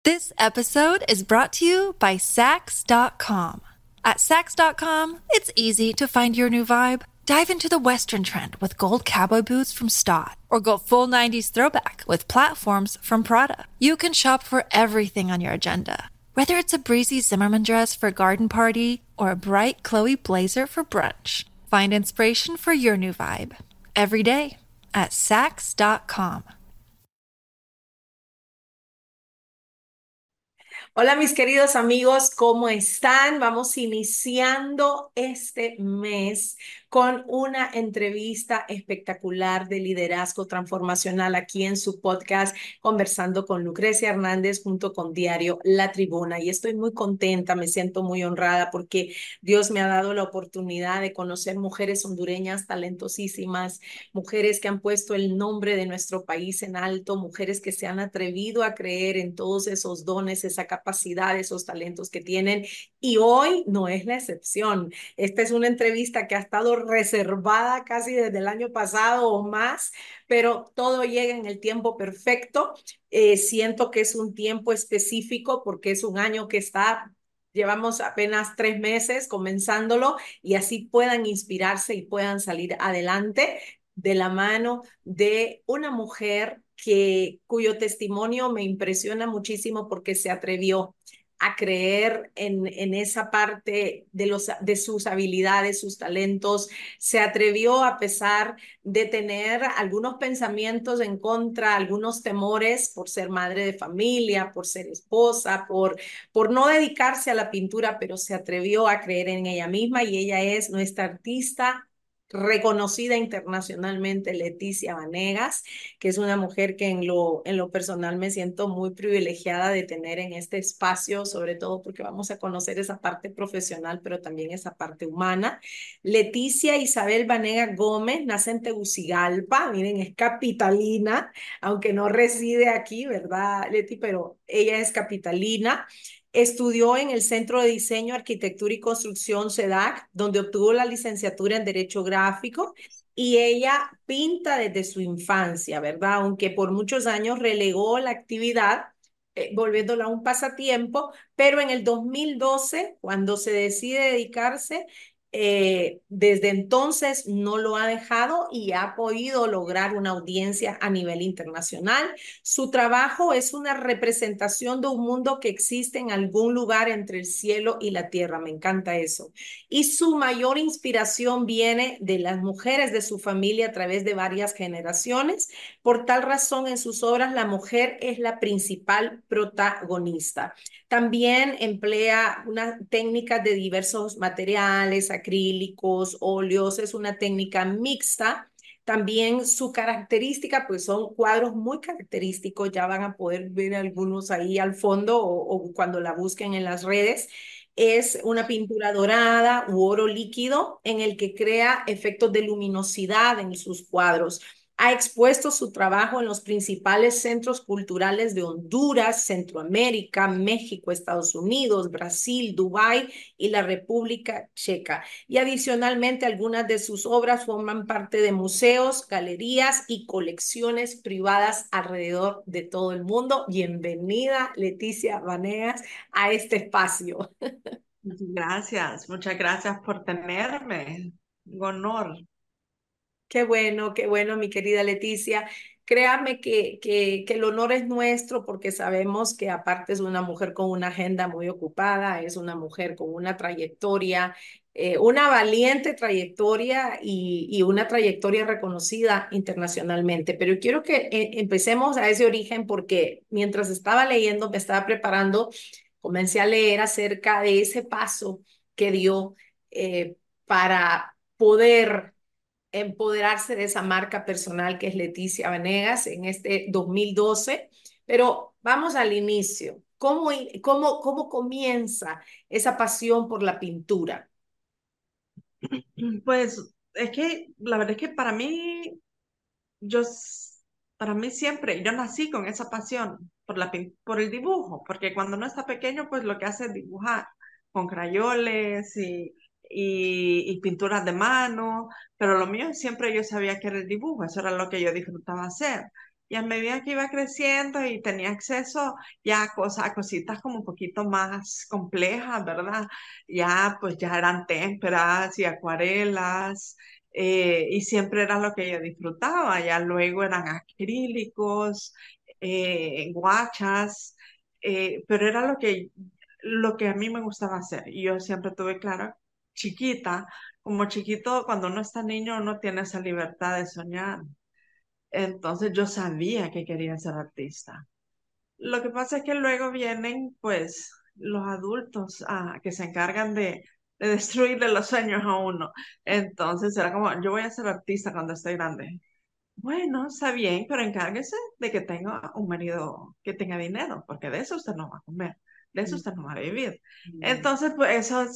This episode is brought to you by Sax.com. At Sax.com, it's easy to find your new vibe. Dive into the Western trend with gold cowboy boots from Stott, or go full 90s throwback with platforms from Prada. You can shop for everything on your agenda, whether it's a breezy Zimmermann dress for a garden party or a bright Chloe blazer for brunch. Find inspiration for your new vibe every day at Sax.com. Hola mis queridos amigos, ¿cómo están? Vamos iniciando este mes con una entrevista espectacular de liderazgo transformacional aquí en su podcast, conversando con Lucrecia Hernández junto con Diario La Tribuna. Y estoy muy contenta, me siento muy honrada porque Dios me ha dado la oportunidad de conocer mujeres hondureñas talentosísimas, mujeres que han puesto el nombre de nuestro país en alto, mujeres que se han atrevido a creer en todos esos dones, esa capacidad, esos talentos que tienen. Y hoy no es la excepción. Esta es una entrevista que ha estado reservada casi desde el año pasado o más, pero todo llega en el tiempo perfecto. Siento que es un tiempo específico porque es un año que está. Llevamos apenas 3 meses comenzándolo y así puedan inspirarse y puedan salir adelante de la mano de una mujer cuyo testimonio me impresiona muchísimo porque se atrevió a creer en esa parte de sus habilidades, sus talentos, se atrevió a pesar de tener algunos pensamientos en contra, algunos temores por ser madre de familia, por ser esposa, por no dedicarse a la pintura, pero se atrevió a creer en ella misma y ella es nuestra artista reconocida internacionalmente, Leticia Vanegas, que es una mujer que en lo personal me siento muy privilegiada de tener en este espacio, sobre todo porque vamos a conocer esa parte profesional, pero también esa parte humana. Leticia Isabel Vanegas Gómez nace en Tegucigalpa, miren, es capitalina, aunque no reside aquí, ¿verdad, Leti? Pero ella es capitalina. Estudió en el Centro de Diseño, Arquitectura y Construcción CEDAC, donde obtuvo la licenciatura en Derecho Gráfico y ella pinta desde su infancia, ¿verdad? Aunque por muchos años relegó la actividad, volviéndola un pasatiempo, pero en el 2012, cuando se decide dedicarse, desde entonces no lo ha dejado y ha podido lograr una audiencia a nivel internacional. Su trabajo es una representación de un mundo que existe en algún lugar entre el cielo y la tierra. Me encanta eso. Y su mayor inspiración viene de las mujeres de su familia a través de varias generaciones. Por tal razón, en sus obras la mujer es la principal protagonista. También emplea una técnica de diversos materiales, acrílicos, óleos, es una técnica mixta. También su característica, pues son cuadros muy característicos, ya van a poder ver algunos ahí al fondo o cuando la busquen en las redes. Es una pintura dorada u oro líquido en el que crea efectos de luminosidad en sus cuadros. Ha expuesto su trabajo en los principales centros culturales de Honduras, Centroamérica, México, Estados Unidos, Brasil, Dubái y la República Checa. Y adicionalmente, algunas de sus obras forman parte de museos, galerías y colecciones privadas alrededor de todo el mundo. Bienvenida, Leticia Vanegas, a este espacio. Muchas gracias por tenerme. Un honor. Qué bueno, mi querida Leticia. Créame que el honor es nuestro porque sabemos que aparte es una mujer con una agenda muy ocupada, es una mujer con una trayectoria, una valiente trayectoria y una trayectoria reconocida internacionalmente. Pero quiero que empecemos a ese origen porque mientras estaba leyendo, me estaba preparando, comencé a leer acerca de ese paso que dio para poder empoderarse de esa marca personal que es Leticia Vanegas en este 2012. Pero vamos al inicio. ¿Cómo comienza esa pasión por la pintura? Pues es que la verdad es que yo, para mí siempre, yo nací con esa pasión por el dibujo, porque cuando uno está pequeño, pues lo que hace es dibujar con crayoles y pinturas de mano, pero lo mío siempre yo sabía que era el dibujo, eso era lo que yo disfrutaba hacer. Y a medida que iba creciendo y tenía acceso ya a cositas como un poquito más complejas, ¿verdad? Ya pues ya eran témperas y acuarelas, y siempre era lo que yo disfrutaba. Ya luego eran acrílicos, guachas, pero era lo que a mí me gustaba hacer. Y yo siempre tuve claro, chiquita, como chiquito, cuando uno está niño, uno tiene esa libertad de soñar. Entonces yo sabía que quería ser artista. Lo que pasa es que luego vienen, pues, los adultos que se encargan de destruirle los sueños a uno. Entonces era como, yo voy a ser artista cuando esté grande. Bueno, está bien, pero encárguese de que tenga un marido que tenga dinero, porque de eso usted no va a comer, de eso usted no va a vivir. Mm. Entonces, pues eso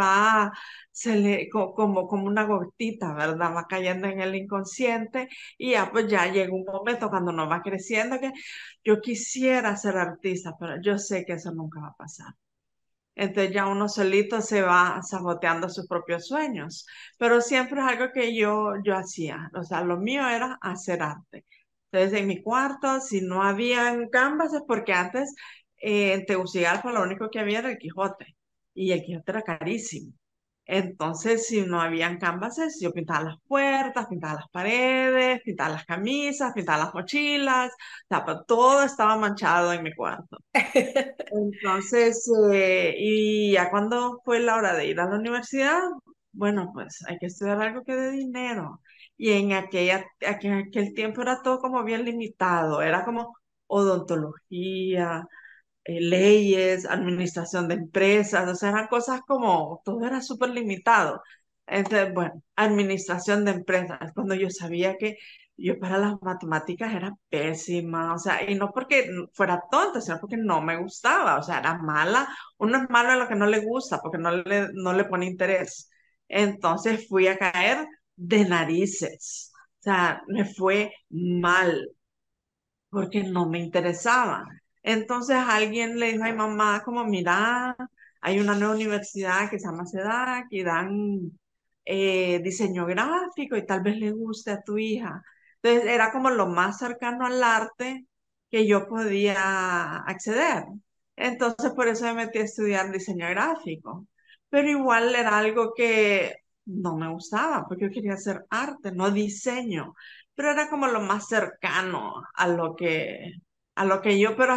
como una gotita, ¿verdad? Va cayendo en el inconsciente y ya pues ya llega un momento cuando uno va creciendo que yo quisiera ser artista, pero yo sé que eso nunca va a pasar. Entonces ya uno solito se va saboteando sus propios sueños, pero siempre es algo que yo hacía, o sea, lo mío era hacer arte. Entonces en mi cuarto, si no habían canvases, porque antes en Tegucigalpa lo único que había era el Quijote, y el Quijote era carísimo. Entonces, si no habían canvases, yo pintaba las puertas, pintaba las paredes, pintaba las camisas, pintaba las mochilas, o sea, pues, todo estaba manchado en mi cuarto. Entonces, y ya cuando fue la hora de ir a la universidad, bueno, pues hay que estudiar algo que dé dinero. Y en aquel tiempo era todo como bien limitado, era como odontología, leyes, administración de empresas, o sea, eran cosas como, todo era súper limitado. Entonces, bueno, administración de empresas, cuando yo sabía que yo para las matemáticas era pésima, o sea, y no porque fuera tonta, sino porque no me gustaba, o sea, era mala. Uno es malo en lo que no le gusta, porque no le pone interés. Entonces fui a caer de narices, o sea, me fue mal porque no me interesaba. Entonces alguien le dijo a mi mamá como, mira, hay una nueva universidad que se llama CEDAC y dan diseño gráfico y tal vez le guste a tu hija. Entonces era como lo más cercano al arte que yo podía acceder. Entonces por eso me metí a estudiar diseño gráfico. Pero igual era algo que no me gustaba, porque yo quería hacer arte, no diseño, pero era como lo más cercano a lo que yo, pero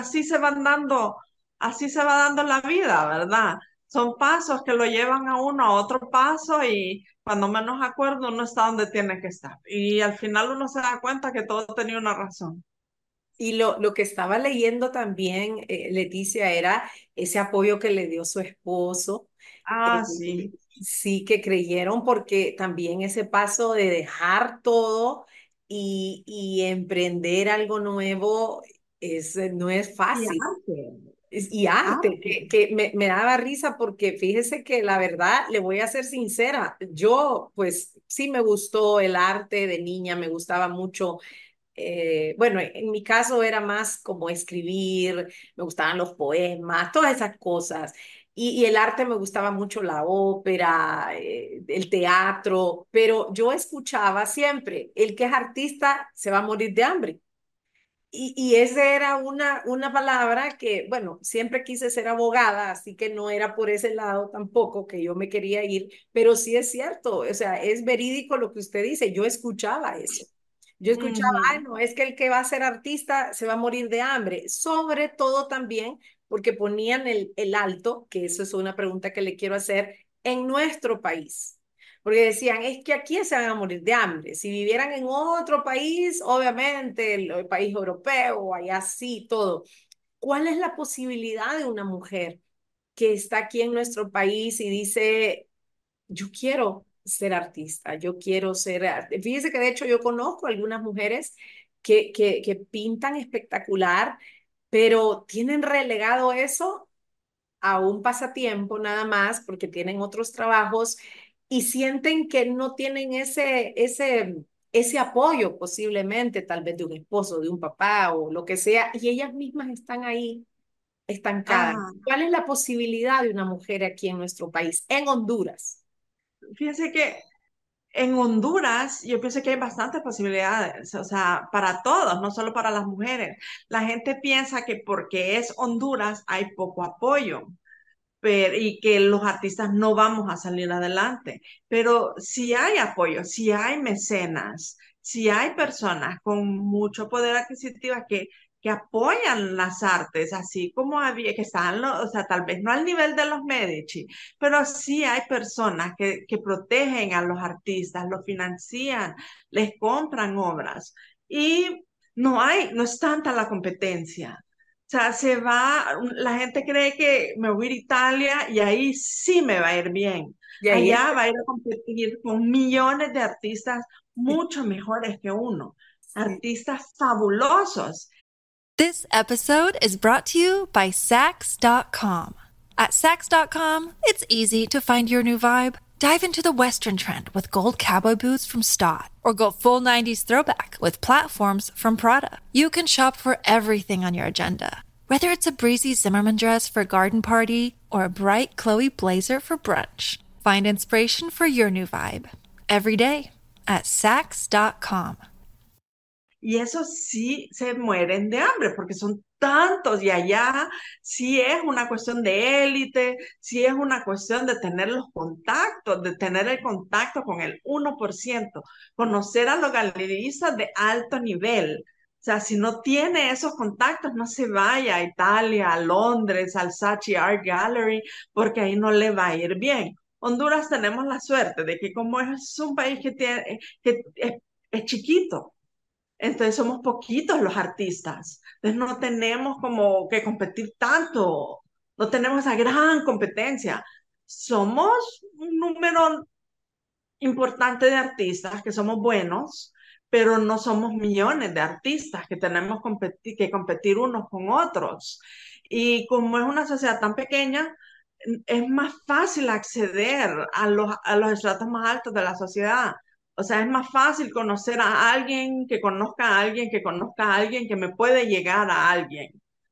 así se va dando la vida, ¿verdad? Son pasos que lo llevan a uno a otro paso y cuando menos acuerdo uno está donde tiene que estar. Y al final uno se da cuenta que todo tenía una razón. Y lo que estaba leyendo también, Leticia, era ese apoyo que le dio su esposo. eh, Ah, sí. sí, que creyeron porque también ese paso de dejar todo y emprender algo nuevo no es Y fácil. arte, Y arte, arte. que me daba risa porque fíjese que la verdad, le voy a ser sincera, yo pues sí me gustó el arte de niña, me gustaba mucho. Bueno, en mi caso era más como escribir, me gustaban los poemas, todas esas cosas. Y el arte me gustaba mucho, la ópera, el teatro, pero yo escuchaba siempre, el que es artista se va a morir de hambre. Y esa era una palabra que, bueno, siempre quise ser abogada, así que no era por ese lado tampoco que yo me quería ir, pero sí es cierto, o sea, es verídico lo que usted dice, yo escuchaba eso. Yo escuchaba, ay, Ujú. no, es que el que va a ser artista se va a morir de hambre, sobre todo también porque ponían el alto, que eso es una pregunta que le quiero hacer, en nuestro país. Porque decían, es que aquí se van a morir de hambre. Si vivieran en otro país, obviamente, el país europeo, allá sí, todo. ¿Cuál es la posibilidad de una mujer que está aquí en nuestro país y dice, yo quiero ser artista, yo quiero ser... Fíjese que de hecho yo conozco algunas mujeres que pintan espectacular, pero tienen relegado eso a un pasatiempo nada más porque tienen otros trabajos y sienten que no tienen ese apoyo posiblemente, tal vez de un esposo, de un papá o lo que sea, y ellas mismas están ahí estancadas. Ajá. ¿Cuál es la posibilidad de una mujer aquí en nuestro país, en Honduras? Fíjense que en Honduras, yo pienso que hay bastantes posibilidades, o sea, para todos, no solo para las mujeres. La gente piensa que porque es Honduras hay poco apoyo y que los artistas no vamos a salir adelante. Pero si hay apoyo, si hay mecenas, si hay personas con mucho poder adquisitivo que apoyan las artes, así como había, que están, o sea, tal vez no al nivel de los Medici, pero sí hay personas que protegen a los artistas, los financian, les compran obras. Y no es tanta la competencia. O sea, la gente cree que me voy a ir a Italia y ahí sí me va a ir bien. Y ahí Allá está. va a ir a competir con millones de artistas mucho mejores que uno, Sí. artistas fabulosos. This episode is brought to you by Sax.com. At Sax.com, it's easy to find your new vibe. Dive into the Western trend with gold cowboy boots from Stott, or go full 90s throwback with platforms from Prada. You can shop for everything on your agenda, whether it's a breezy Zimmermann dress for a garden party or a bright Chloe blazer for brunch. Find inspiration for your new vibe every day at Sax.com. Y eso sí se mueren de hambre porque son tantos y allá sí es una cuestión de élite, sí es una cuestión de tener los contactos, de tener el contacto con el 1%, conocer a los galeristas de alto nivel. O sea, si no tiene esos contactos, no se vaya a Italia, a Londres, al Saatchi Art Gallery, porque ahí no le va a ir bien. Honduras tenemos la suerte de que como es un país que es chiquito, entonces somos poquitos los artistas. Entonces no tenemos como que competir tanto. No tenemos esa gran competencia. Somos un número importante de artistas que somos buenos, pero no somos millones de artistas que tenemos que competir unos con otros. Y como es una sociedad tan pequeña, es más fácil acceder a los estratos más altos de la sociedad. O sea, es más fácil conocer a alguien que conozca a alguien que conozca a alguien que me puede llegar a alguien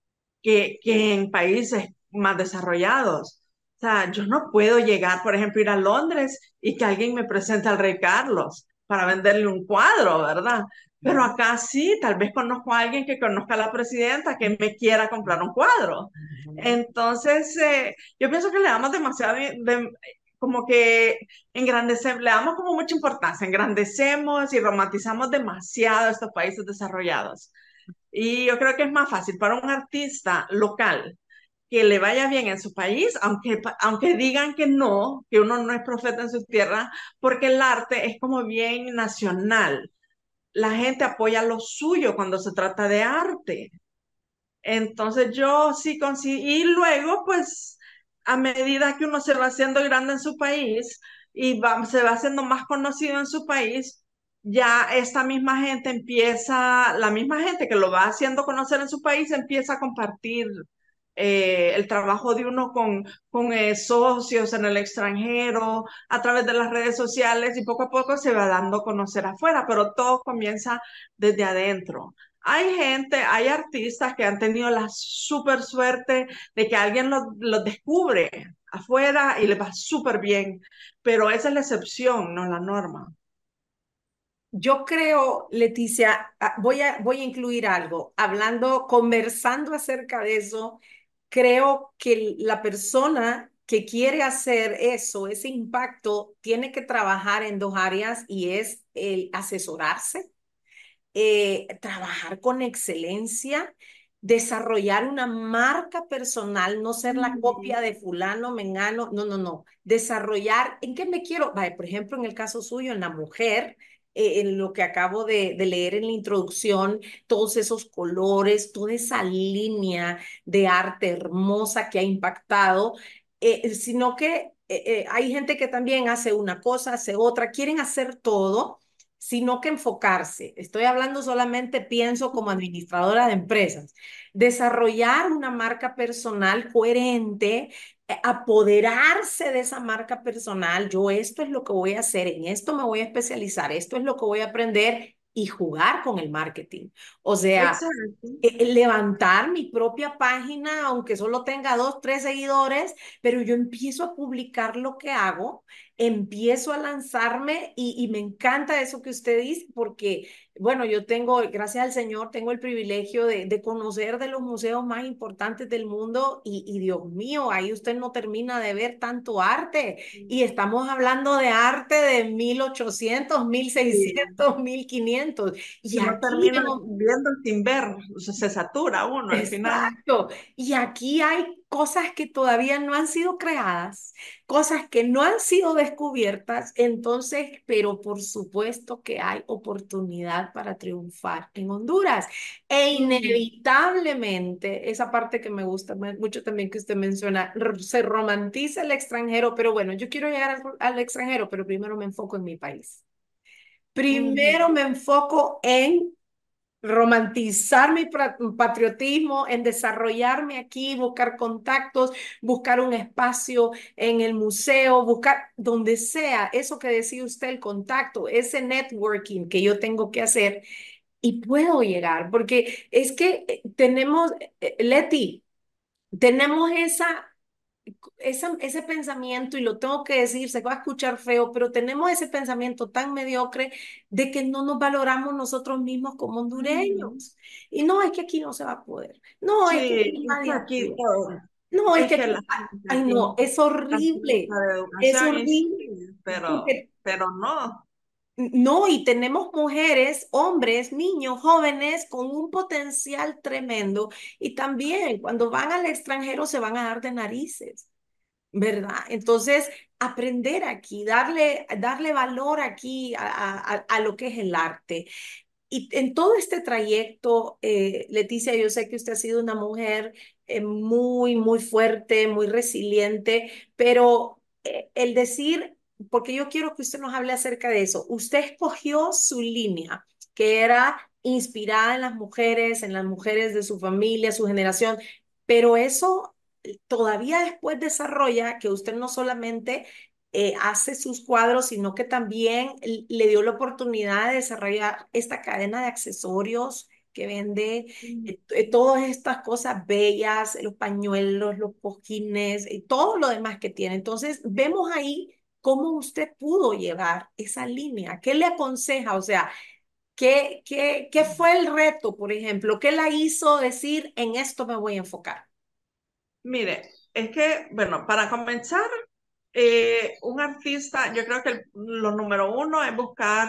que en países más desarrollados. O sea, yo no puedo llegar, por ejemplo, ir a Londres y que alguien me presente al rey Carlos para venderle un cuadro, ¿verdad? Pero acá sí, tal vez conozco a alguien que conozca a la presidenta que me quiera comprar un cuadro. Entonces, yo pienso que le damos demasiado, como que le damos como mucha importancia, engrandecemos y romantizamos demasiado estos países desarrollados. Y yo creo que es más fácil para un artista local que le vaya bien en su país, aunque digan que uno no es profeta en su tierra, porque el arte es como bien nacional. La gente apoya lo suyo cuando se trata de arte. Entonces yo sí consigo, y luego pues a medida que uno se va haciendo grande en su país y se va haciendo más conocido en su país, ya esta misma gente la misma gente que lo va haciendo conocer en su país empieza a compartir el trabajo de uno con socios en el extranjero, a través de las redes sociales y poco a poco se va dando a conocer afuera, pero todo comienza desde adentro. Hay gente, hay artistas que han tenido la súper suerte de que alguien los descubre afuera y les va súper bien, pero esa es la excepción, no la norma. Yo creo, Leticia, voy a incluir algo. Conversando acerca de eso, creo que la persona que quiere hacer eso, ese impacto, tiene que trabajar en dos áreas y es el asesorarse, trabajar con excelencia, desarrollar una marca personal, no ser la Ujú. copia de fulano, mengano, no, no, no. Desarrollar, ¿en qué me quiero? Vaya, por ejemplo, en el caso suyo, en la mujer, en lo que acabo de leer en la introducción, todos esos colores, toda esa línea de arte hermosa que ha impactado, sino que hay gente que también hace una cosa, hace otra, quieren hacer todo sino que enfocarse. Estoy hablando solamente, pienso como administradora de empresas, desarrollar una marca personal coherente, apoderarse de esa marca personal. Yo esto es lo que voy a hacer, en esto me voy a especializar, esto es lo que voy a aprender y jugar con el marketing. O sea, Exacto. levantar mi propia página, aunque solo tenga 2, 3 seguidores, pero yo empiezo a publicar lo que hago, empiezo a lanzarme y me encanta eso que usted dice, porque, bueno, yo tengo, gracias al Señor, tengo el privilegio de conocer de los museos más importantes del mundo y Dios mío, ahí usted no termina de ver tanto arte. Y estamos hablando de arte de 1800, mil Sí. seiscientos 1500. Y Y no aquí termina viendo sin ver, o sea, se satura uno al final. exacto. Y aquí hay cosas que todavía no han sido creadas, cosas que no han sido descubiertas. Entonces, pero por supuesto que hay oportunidad para triunfar en Honduras. E Ujú, inevitablemente, esa parte que me gusta mucho también que usted menciona, se romantiza el extranjero, pero bueno, yo quiero llegar al extranjero, pero primero me enfoco en mi país. Primero ujú. me enfoco en romantizar mi patriotismo, en desarrollarme aquí, buscar contactos, buscar un espacio en el museo, buscar donde sea, eso que decía usted, el contacto, ese networking que yo tengo que hacer y puedo llegar, porque es que tenemos, Leti, tenemos ese pensamiento, y lo tengo que decir, se va a escuchar feo, pero tenemos ese pensamiento tan mediocre de que no nos valoramos nosotros mismos como Ujú. hondureños. Y no, es que aquí no se va a poder. No, es que Sí, aquí es que nadie aquí apoya. todo, No, es es que que aquí, la gente ay aquí no, es la falta horrible. de Es educación y sí, horrible. pero, Porque pero no. no, y tenemos mujeres, hombres, niños, jóvenes con un potencial tremendo. Y también cuando van al extranjero se van a dar de narices. ¿Verdad? Entonces, aprender aquí, darle valor aquí a lo que es el arte. Y en todo este trayecto, Leticia, yo sé que usted ha sido una mujer muy, muy fuerte, muy resiliente, pero el decir, porque yo quiero que usted nos hable acerca de eso, usted escogió su línea, que era inspirada en las mujeres de su familia, su generación, pero eso todavía después desarrolla que usted no solamente hace sus cuadros, sino que también le dio la oportunidad de desarrollar esta cadena de accesorios que vende todas estas cosas bellas, los pañuelos, los cojines y todo lo demás que tiene. Entonces, vemos ahí cómo usted pudo llevar esa línea. ¿Qué le aconseja? O sea, ¿qué fue el reto, por ejemplo? ¿Qué la hizo decir, en esto me voy a enfocar? Mire, es que, bueno, para comenzar, un artista, yo creo que lo número uno es buscar,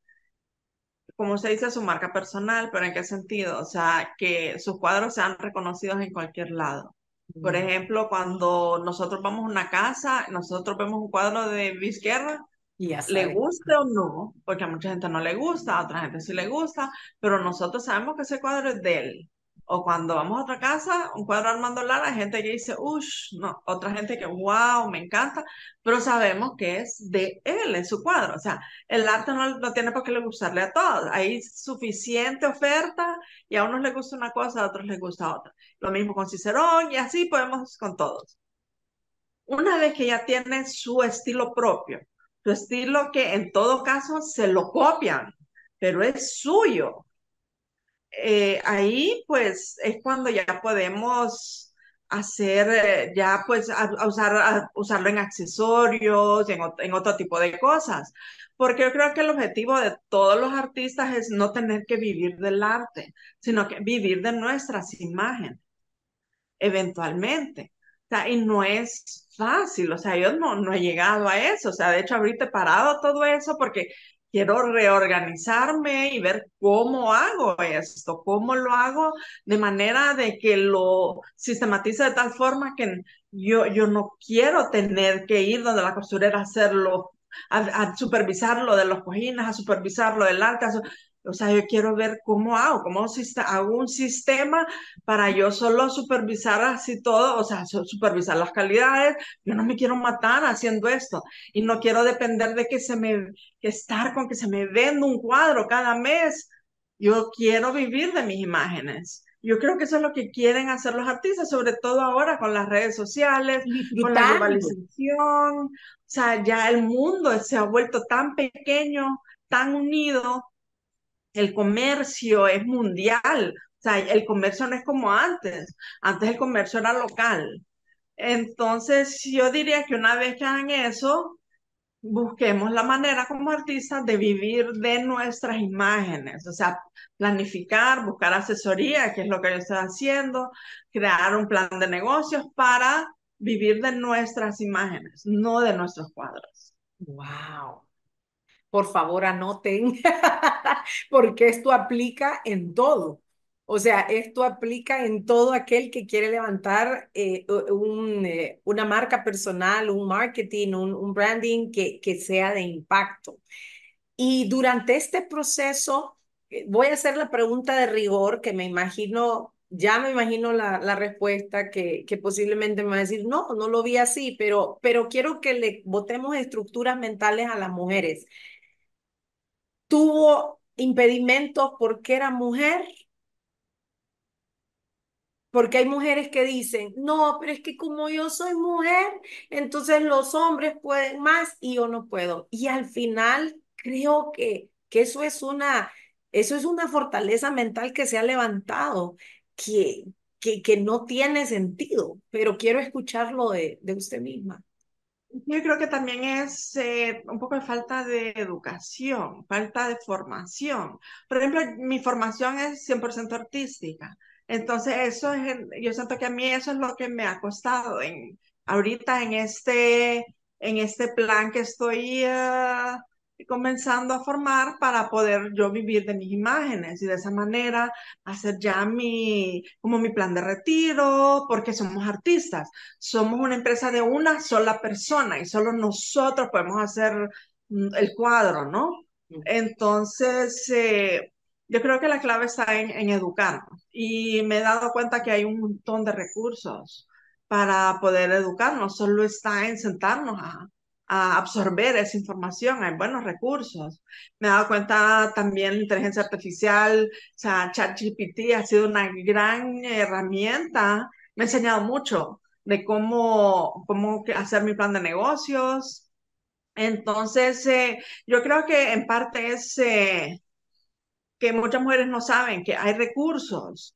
como se dice, su marca personal, pero ¿en qué sentido? O sea, que sus cuadros sean reconocidos en cualquier lado. Por Mm, ejemplo, cuando nosotros vamos a una casa, nosotros vemos un cuadro de Luis Guerra, ya le sabe. guste o no, porque a mucha gente no le gusta, a otra gente sí le gusta, pero nosotros sabemos que ese cuadro es de él. O cuando vamos a otra casa, un cuadro de Armando Lara, hay gente que dice, uff, no, otra gente que, wow, me encanta, pero sabemos que es de él, es su cuadro. O sea, el arte no tiene por qué le gustarle a todos. Hay suficiente oferta y a unos les gusta una cosa, a otros les gusta otra. Lo mismo con Cicerón y así podemos con todos. Una vez que ya tiene su estilo propio, su estilo que en todo caso se lo copian, pero es suyo, ahí pues es cuando ya podemos hacer, ya pues a usarlo en accesorios, en otro tipo de cosas, porque yo creo que el objetivo de todos los artistas es no tener que vivir del arte, sino que vivir de nuestras imágenes eventualmente. O sea, y no es fácil, o sea, yo no he llegado a eso, o sea, de hecho ahorita he parado todo eso porque quiero reorganizarme y ver cómo hago esto, cómo lo hago de manera de que lo sistematice de tal forma que yo no quiero tener que ir donde la costurera a hacerlo, a supervisar lo de los cojines, a supervisar lo del arte, o sea, yo quiero ver cómo hago, hago un sistema para yo solo supervisar así todo, o sea, supervisar las calidades. Yo no me quiero matar haciendo esto y no quiero depender de que estar con que se me venda un cuadro cada mes. Yo quiero vivir de mis imágenes. Yo creo que eso es lo que quieren hacer los artistas, sobre todo ahora con las redes sociales, Y con la disfrutando. globalización. O sea, ya el mundo se ha vuelto tan pequeño, tan unido, el comercio es mundial. O sea, el comercio no es como antes. Antes el comercio era local. Entonces, yo diría que una vez que hagan eso, busquemos la manera como artistas de vivir de nuestras imágenes, o sea, planificar, buscar asesoría, que es lo que yo estoy haciendo, crear un plan de negocios para vivir de nuestras imágenes, no de nuestros cuadros. Wow. Por favor, anoten, porque esto aplica en todo. O sea, esto aplica en todo aquel que quiere levantar una marca personal, un marketing, un branding que sea de impacto. Y durante este proceso, voy a hacer la pregunta de rigor que me imagino, ya me imagino la respuesta que posiblemente me va a decir, no, no lo vi así, pero quiero que le botemos estructuras mentales a las mujeres. Tuvo impedimentos porque era mujer, porque hay mujeres que dicen, no, pero es que como yo soy mujer, entonces los hombres pueden más y yo no puedo. Y al final creo que eso es una fortaleza mental que se ha levantado, que, que no tiene sentido, pero quiero escucharlo de usted misma. Yo creo que también es un poco de falta de educación, falta de formación. Por ejemplo, mi formación es 100% artística. Entonces, yo siento que a mí eso es lo que me ha costado ahorita en este plan que estoy comenzando a formar para poder yo vivir de mis imágenes y de esa manera hacer ya como mi plan de retiro, porque somos artistas. Somos una empresa de una sola persona y solo nosotros podemos hacer el cuadro, ¿no? Entonces, yo creo que la clave está en educarnos y me he dado cuenta que hay un montón de recursos para poder educarnos, solo está en sentarnos a absorber esa información, hay buenos recursos. Me he dado cuenta también la inteligencia artificial, o sea, ChatGPT ha sido una gran herramienta, me ha enseñado mucho de cómo hacer mi plan de negocios. Entonces, yo creo que en parte es que muchas mujeres no saben que hay recursos.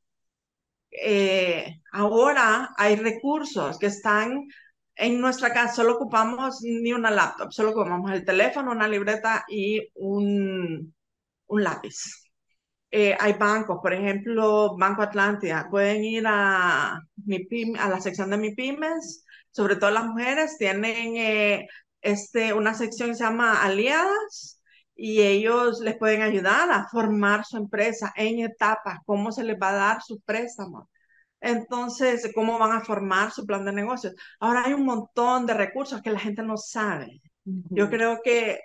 Ahora hay recursos que están en nuestra casa, solo ocupamos ni una laptop, solo ocupamos el teléfono, una libreta y un lápiz. Hay bancos, por ejemplo, Banco Atlántida. Pueden ir a la sección de Mi Pymes, sobre todo las mujeres, tienen una sección que se llama Aliadas y ellos les pueden ayudar a formar su empresa en etapas, cómo se les va a dar su préstamo. Entonces, ¿cómo van a formar su plan de negocios? Ahora hay un montón de recursos que la gente no sabe. Yo Ujú. creo que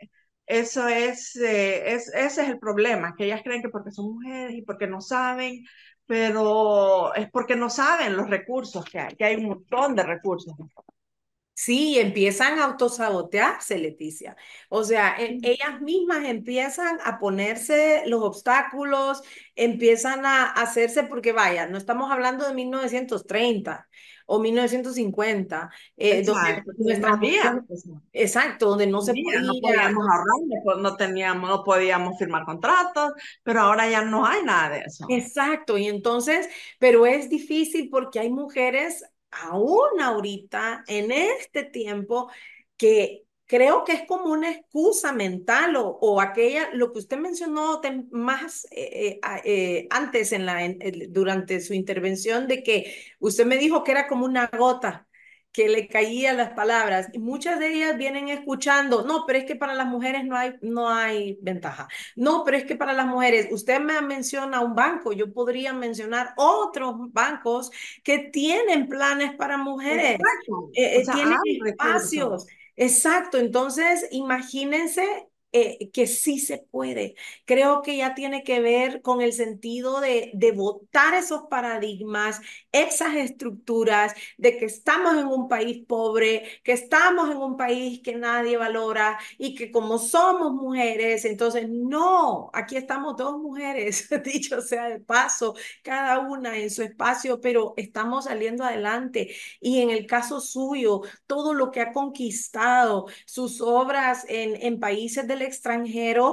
ese es el problema, que ellas creen que porque son mujeres y porque no saben, pero es porque no saben los recursos que hay un montón de recursos. Sí, empiezan a autosabotearse, Leticia. O sea, ellas mismas empiezan a ponerse los obstáculos, empiezan a hacerse, porque vaya, no estamos hablando de 1930 o 1950, donde Exacto, que no nuestras había, mujeres, pues, no exacto, donde no se había, no podía, podíamos ahorrar, no teníamos, no podíamos firmar contratos, pero ahora ya no hay nada de eso. exacto, y entonces, pero es difícil porque hay mujeres aún ahorita, en este tiempo, que creo que es como una excusa mental o aquella, lo que usted mencionó más antes durante su intervención, de que usted me dijo que era como una gota que le caía las palabras, y muchas de ellas vienen escuchando, no, pero es que para las mujeres no hay ventaja. No, pero es que para las mujeres, usted me menciona un banco, yo podría mencionar otros bancos que tienen planes para mujeres, Exacto, o sea, tienen hay espacios. recursos. Exacto, entonces imagínense que sí se puede. Creo que ya tiene que ver con el sentido de botar esos paradigmas, esas estructuras de que estamos en un país pobre, que estamos en un país que nadie valora y que como somos mujeres, entonces no, aquí estamos dos mujeres, dicho sea de paso, cada una en su espacio, pero estamos saliendo adelante. Y en el caso suyo, todo lo que ha conquistado, sus obras en países del extranjero,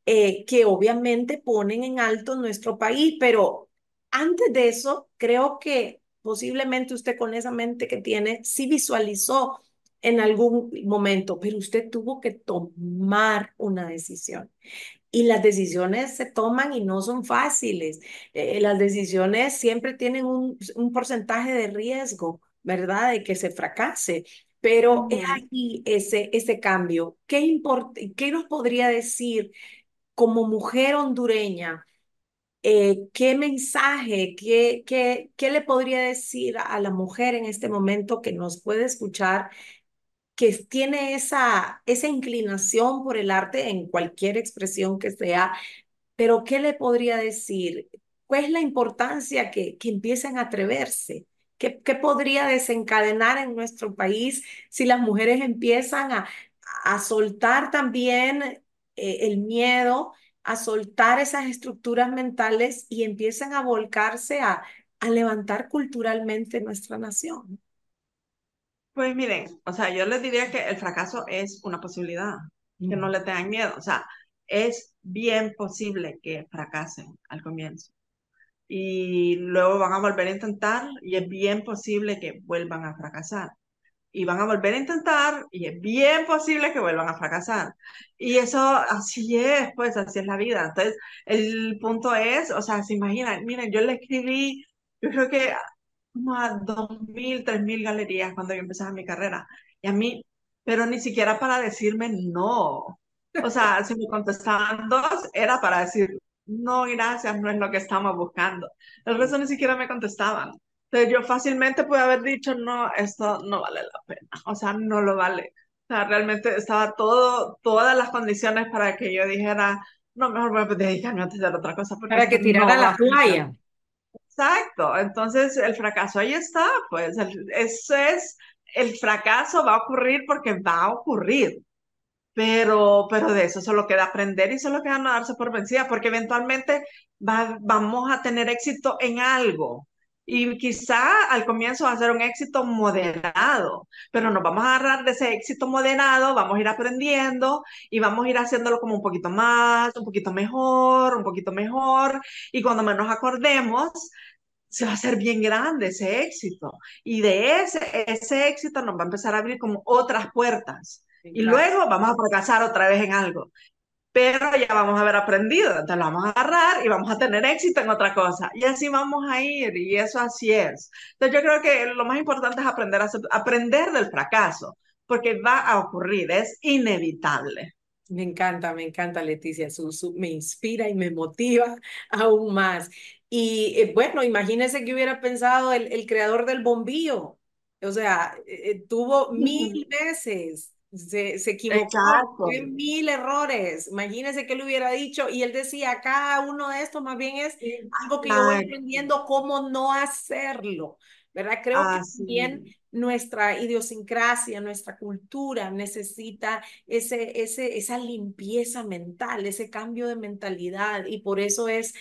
que obviamente ponen en alto nuestro país, pero antes de eso, creo que posiblemente usted con esa mente que tiene, sí visualizó en algún momento, pero usted tuvo que tomar una decisión. Y las decisiones se toman y no son fáciles. Las decisiones siempre tienen un porcentaje de riesgo, ¿verdad? De que se fracase. Pero es Ujú. aquí ese cambio. ¿Qué nos podría decir como mujer hondureña? ¿Qué mensaje, qué le podría decir a la mujer en este momento que nos puede escuchar, que tiene esa inclinación por el arte en cualquier expresión que sea? Pero ¿qué le podría decir? ¿Cuál es la importancia que empiecen a atreverse? ¿Qué podría desencadenar en nuestro país si las mujeres empiezan a soltar también el miedo, a soltar esas estructuras mentales y empiezan a volcarse a levantar culturalmente nuestra nación? Pues miren, o sea, yo les diría que el fracaso es una posibilidad, que no Mm. le tengan miedo, o sea, es bien posible que fracasen al comienzo y luego van a volver a intentar y es bien posible que vuelvan a fracasar y van a volver a intentar y es bien posible que vuelvan a fracasar. Y eso así es, pues así es la vida. Entonces, el punto es, o sea, se imaginan, miren, yo le escribí, yo creo que como a 2.000, 3.000 galerías cuando yo empezaba mi carrera. Y a mí, pero ni siquiera para decirme no. O sea, si me contestaban dos, era para decir, no, gracias, no es lo que estamos buscando. El resto ni siquiera me contestaban. Entonces yo fácilmente pude haber dicho, no, esto no vale la pena, o sea, no lo vale. O sea, realmente estaba todas las condiciones para que yo dijera, no, mejor voy a dedicarme a hacer otra cosa porque Para esto que tirara no a va a la funcionar. playa. Exacto, entonces el fracaso ahí está, pues eso es, el fracaso va a ocurrir porque va a ocurrir. Pero de eso solo queda aprender y solo queda no darse por vencida, porque eventualmente vamos a tener éxito en algo. Y quizá al comienzo va a ser un éxito moderado, pero nos vamos a agarrar de ese éxito moderado, vamos a ir aprendiendo y vamos a ir haciéndolo como un poquito más, un poquito mejor, un poquito mejor. Y cuando menos acordemos, se va a hacer bien grande ese éxito. Y de ese éxito nos va a empezar a abrir como otras puertas. Me Y encanta. luego vamos a fracasar otra vez en algo. Pero ya vamos a haber aprendido, entonces lo vamos a agarrar y vamos a tener éxito en otra cosa. Y así vamos a ir, y eso así es. Entonces yo creo que lo más importante es aprender del fracaso, porque va a ocurrir, es inevitable. Me encanta, Leticia. Me inspira y me motiva aún más. Y bueno, imagínese que hubiera pensado el creador del bombillo. O sea, tuvo mil veces, se equivocó, Exacto. tuvo mil errores. Imagínese que le hubiera dicho, y él decía, cada uno de estos más bien es algo que yo voy Exacto. aprendiendo cómo no hacerlo, ¿verdad? Creo que también Así. nuestra idiosincrasia, nuestra cultura necesita esa limpieza mental, ese cambio de mentalidad. Y por eso es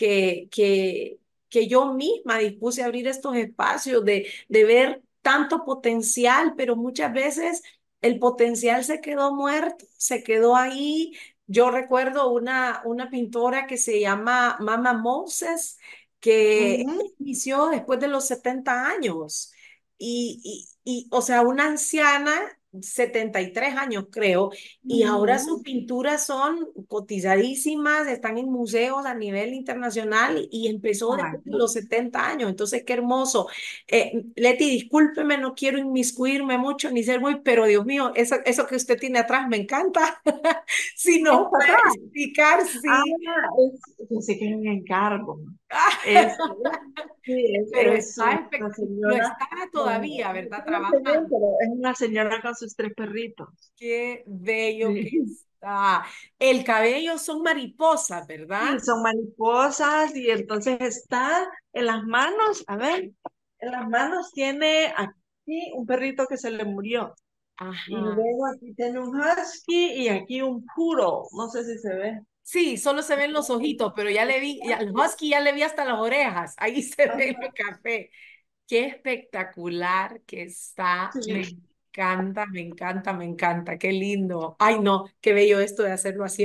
que yo misma dispuse a abrir estos espacios de ver tanto potencial, pero muchas veces el potencial se quedó muerto, se quedó ahí. Yo recuerdo una pintora que se llama Mama Moses, que Ujú, inició después de los 70 años. O sea, una anciana, 73 años creo, y ahora sus ujú. pinturas son cotizadísimas, están en museos a nivel internacional y empezó después de Exacto. los 70 años. Entonces, qué hermoso. Leti, discúlpeme, no quiero inmiscuirme mucho ni ser muy, pero Dios mío, eso que usted tiene atrás me encanta. Si ¿Qué nos está puede atrás? explicar, Ah, sí. pensé que era un encargo. Es, sí, Pero es está una no señora, está no, todavía, no ¿verdad? sé cómo se ve, Trabajando. pero es una señora con sus tres perritos. Qué bello que Sí. está. El cabello son mariposas, Sí, ¿verdad? son mariposas y entonces está en las manos, a ver, en las manos tiene aquí un perrito que se le murió y Ajá. luego aquí tiene un husky y aquí un poodle, no sé si se ve. Sí, solo se ven los ojitos, pero ya le vi, ya, el husky ya le vi hasta las orejas. Ahí se ve el café. Qué espectacular que está. Sí. encanta, me encanta, me encanta. Qué lindo. Ay, no, qué bello esto de hacerlo así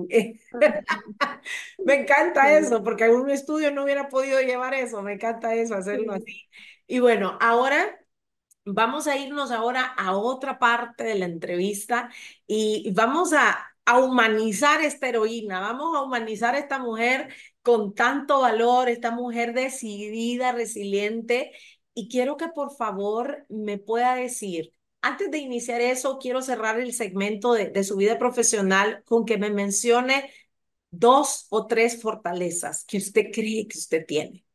Me encanta Sí. eso, porque algún estudio no hubiera podido llevar eso. Me encanta eso, hacerlo Sí. así. Y bueno, ahora vamos a irnos ahora a otra parte de la entrevista y vamos a humanizar esta heroína, vamos a humanizar a esta mujer con tanto valor, esta mujer decidida, resiliente. Y quiero que por favor me pueda decir, antes de iniciar eso, quiero cerrar el segmento de su vida profesional con que me mencione dos o tres fortalezas que usted cree que usted tiene.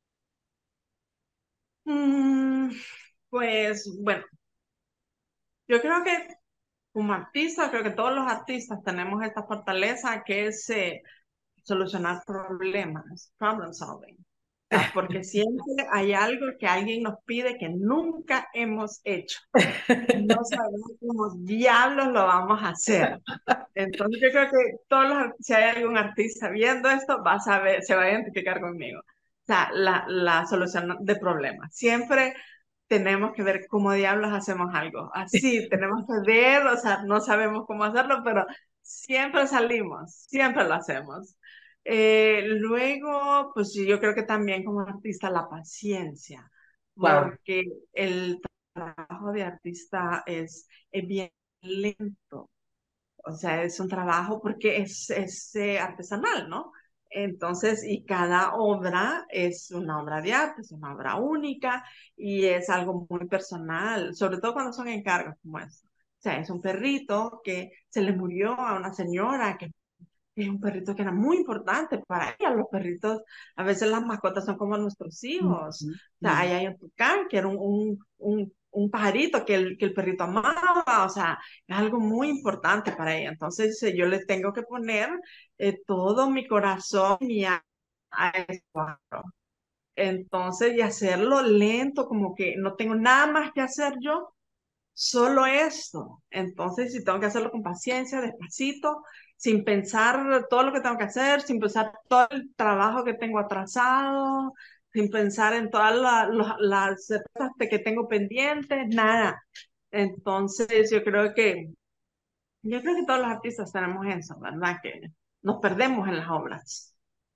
Mm, pues bueno, yo creo que como artista, creo que todos los artistas tenemos esta fortaleza que es solucionar problemas, problem solving. O sea, porque siempre hay algo que alguien nos pide que nunca hemos hecho y no sabemos cómo diablos lo vamos a hacer. Entonces yo creo que si hay algún artista viendo esto, va a saber, se va a identificar conmigo. O sea, la solución de problemas. Siempre tenemos que ver cómo diablos hacemos algo. Así, tenemos que ver, o sea, no sabemos cómo hacerlo, pero siempre salimos, siempre lo hacemos. Luego, pues sí, yo creo que también como artista la paciencia, Wow. porque el trabajo de artista es bien lento. O sea, es un trabajo porque es artesanal, ¿no? Entonces, y cada obra es una obra de arte, es una obra única y es algo muy personal, sobre todo cuando son encargos como esto. O sea, es un perrito que se le murió a una señora que es un perrito que era muy importante para ella. Los perritos, a veces las mascotas son como nuestros hijos. Ujú, O sea, ujú. ahí hay un tucán, que era un pajarito que el perrito amaba. O sea, es algo muy importante para ella. Entonces, yo le tengo que poner todo mi corazón y a ese cuadro. Entonces, y hacerlo lento, como que no tengo nada más que hacer yo, solo esto. Entonces, si tengo que hacerlo con paciencia, despacito, sin pensar todo lo que tengo que hacer, sin pensar todo el trabajo que tengo atrasado, sin pensar en todas las cosas que tengo pendientes, nada. Entonces, yo creo que todos los artistas tenemos eso, ¿verdad? Que nos perdemos en las obras.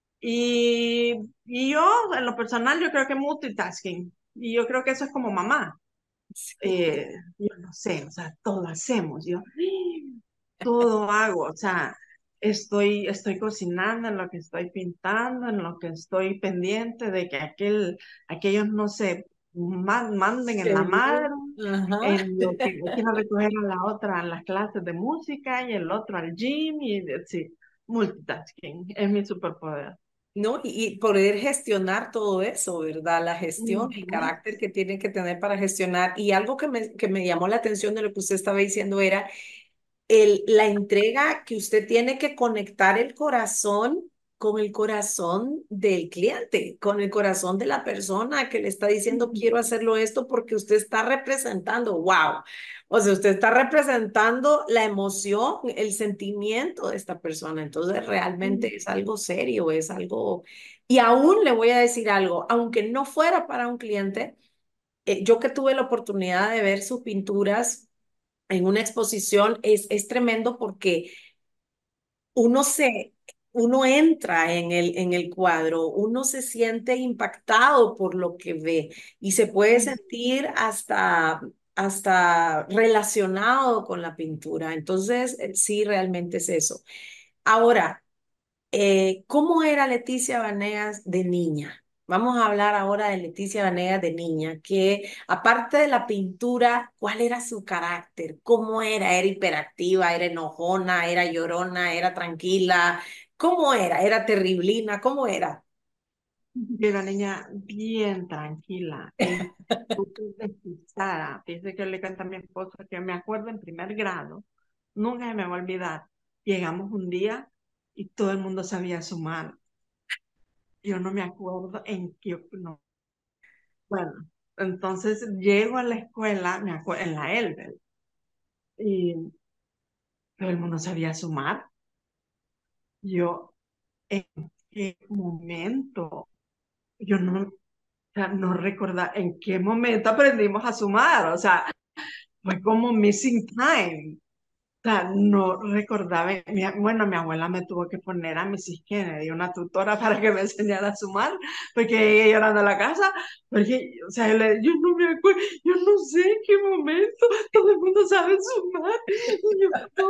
Y yo, en lo personal, yo creo que multitasking. Y yo creo que eso es como mamá. Yo no sé, o sea, todo hacemos, yo todo hago, o sea, estoy cocinando en lo que estoy pintando, en lo que estoy pendiente de que aquellos no se manden en Qué la madre, bien. Ajá. en lo que hay que ir a recoger a la otra a las clases de música y el otro al gym y sí, multitasking es mi superpoder. ¿No? Y poder gestionar todo eso, ¿verdad? La gestión, el Ujú. carácter que tiene que tener para gestionar. Y algo que me llamó la atención de lo que usted estaba diciendo era la entrega que usted tiene que conectar el corazón con el corazón del cliente, con el corazón de la persona que le está diciendo quiero hacerlo esto porque usted está representando, wow. O sea, usted está representando la emoción, el sentimiento de esta persona. Entonces, realmente es algo serio, es algo... Y aún le voy a decir algo, aunque no fuera para un cliente, yo que tuve la oportunidad de ver sus pinturas en una exposición es tremendo porque uno se, uno entra en el cuadro, uno se siente impactado por lo que ve y se puede sentir hasta relacionado con la pintura. Entonces, sí, realmente es eso. Ahora, ¿cómo era Leticia Vanegas de niña? Vamos a hablar ahora de Leticia Vanegas de niña, que aparte de la pintura, ¿cuál era su carácter? ¿Cómo era? ¿Era hiperactiva? ¿Era enojona? ¿Era llorona? ¿Era tranquila? ¿Cómo era? ¿Era terriblina? ¿Cómo era? Y una niña bien tranquila y súper despistada. Dice que le cuenta a mi esposo que me acuerdo en primer grado, nunca se me va a olvidar. Llegamos un día y todo el mundo sabía sumar. Yo no me acuerdo en qué, no. Bueno, entonces llego a la escuela, me acuerdo, en la Elbel, y todo el mundo sabía sumar. Yo, ¿en qué momento? Yo no, o sea, no recordaba en qué momento aprendimos a sumar. O sea, fue como missing time. O sea, no recordaba, bueno, mi abuela me tuvo que poner a Mrs. Kennedy, una tutora para que me enseñara a sumar, porque ella llorando a la casa, porque, o sea, yo no me acuerdo, yo no sé en qué momento todo el mundo sabe sumar, y yo, no,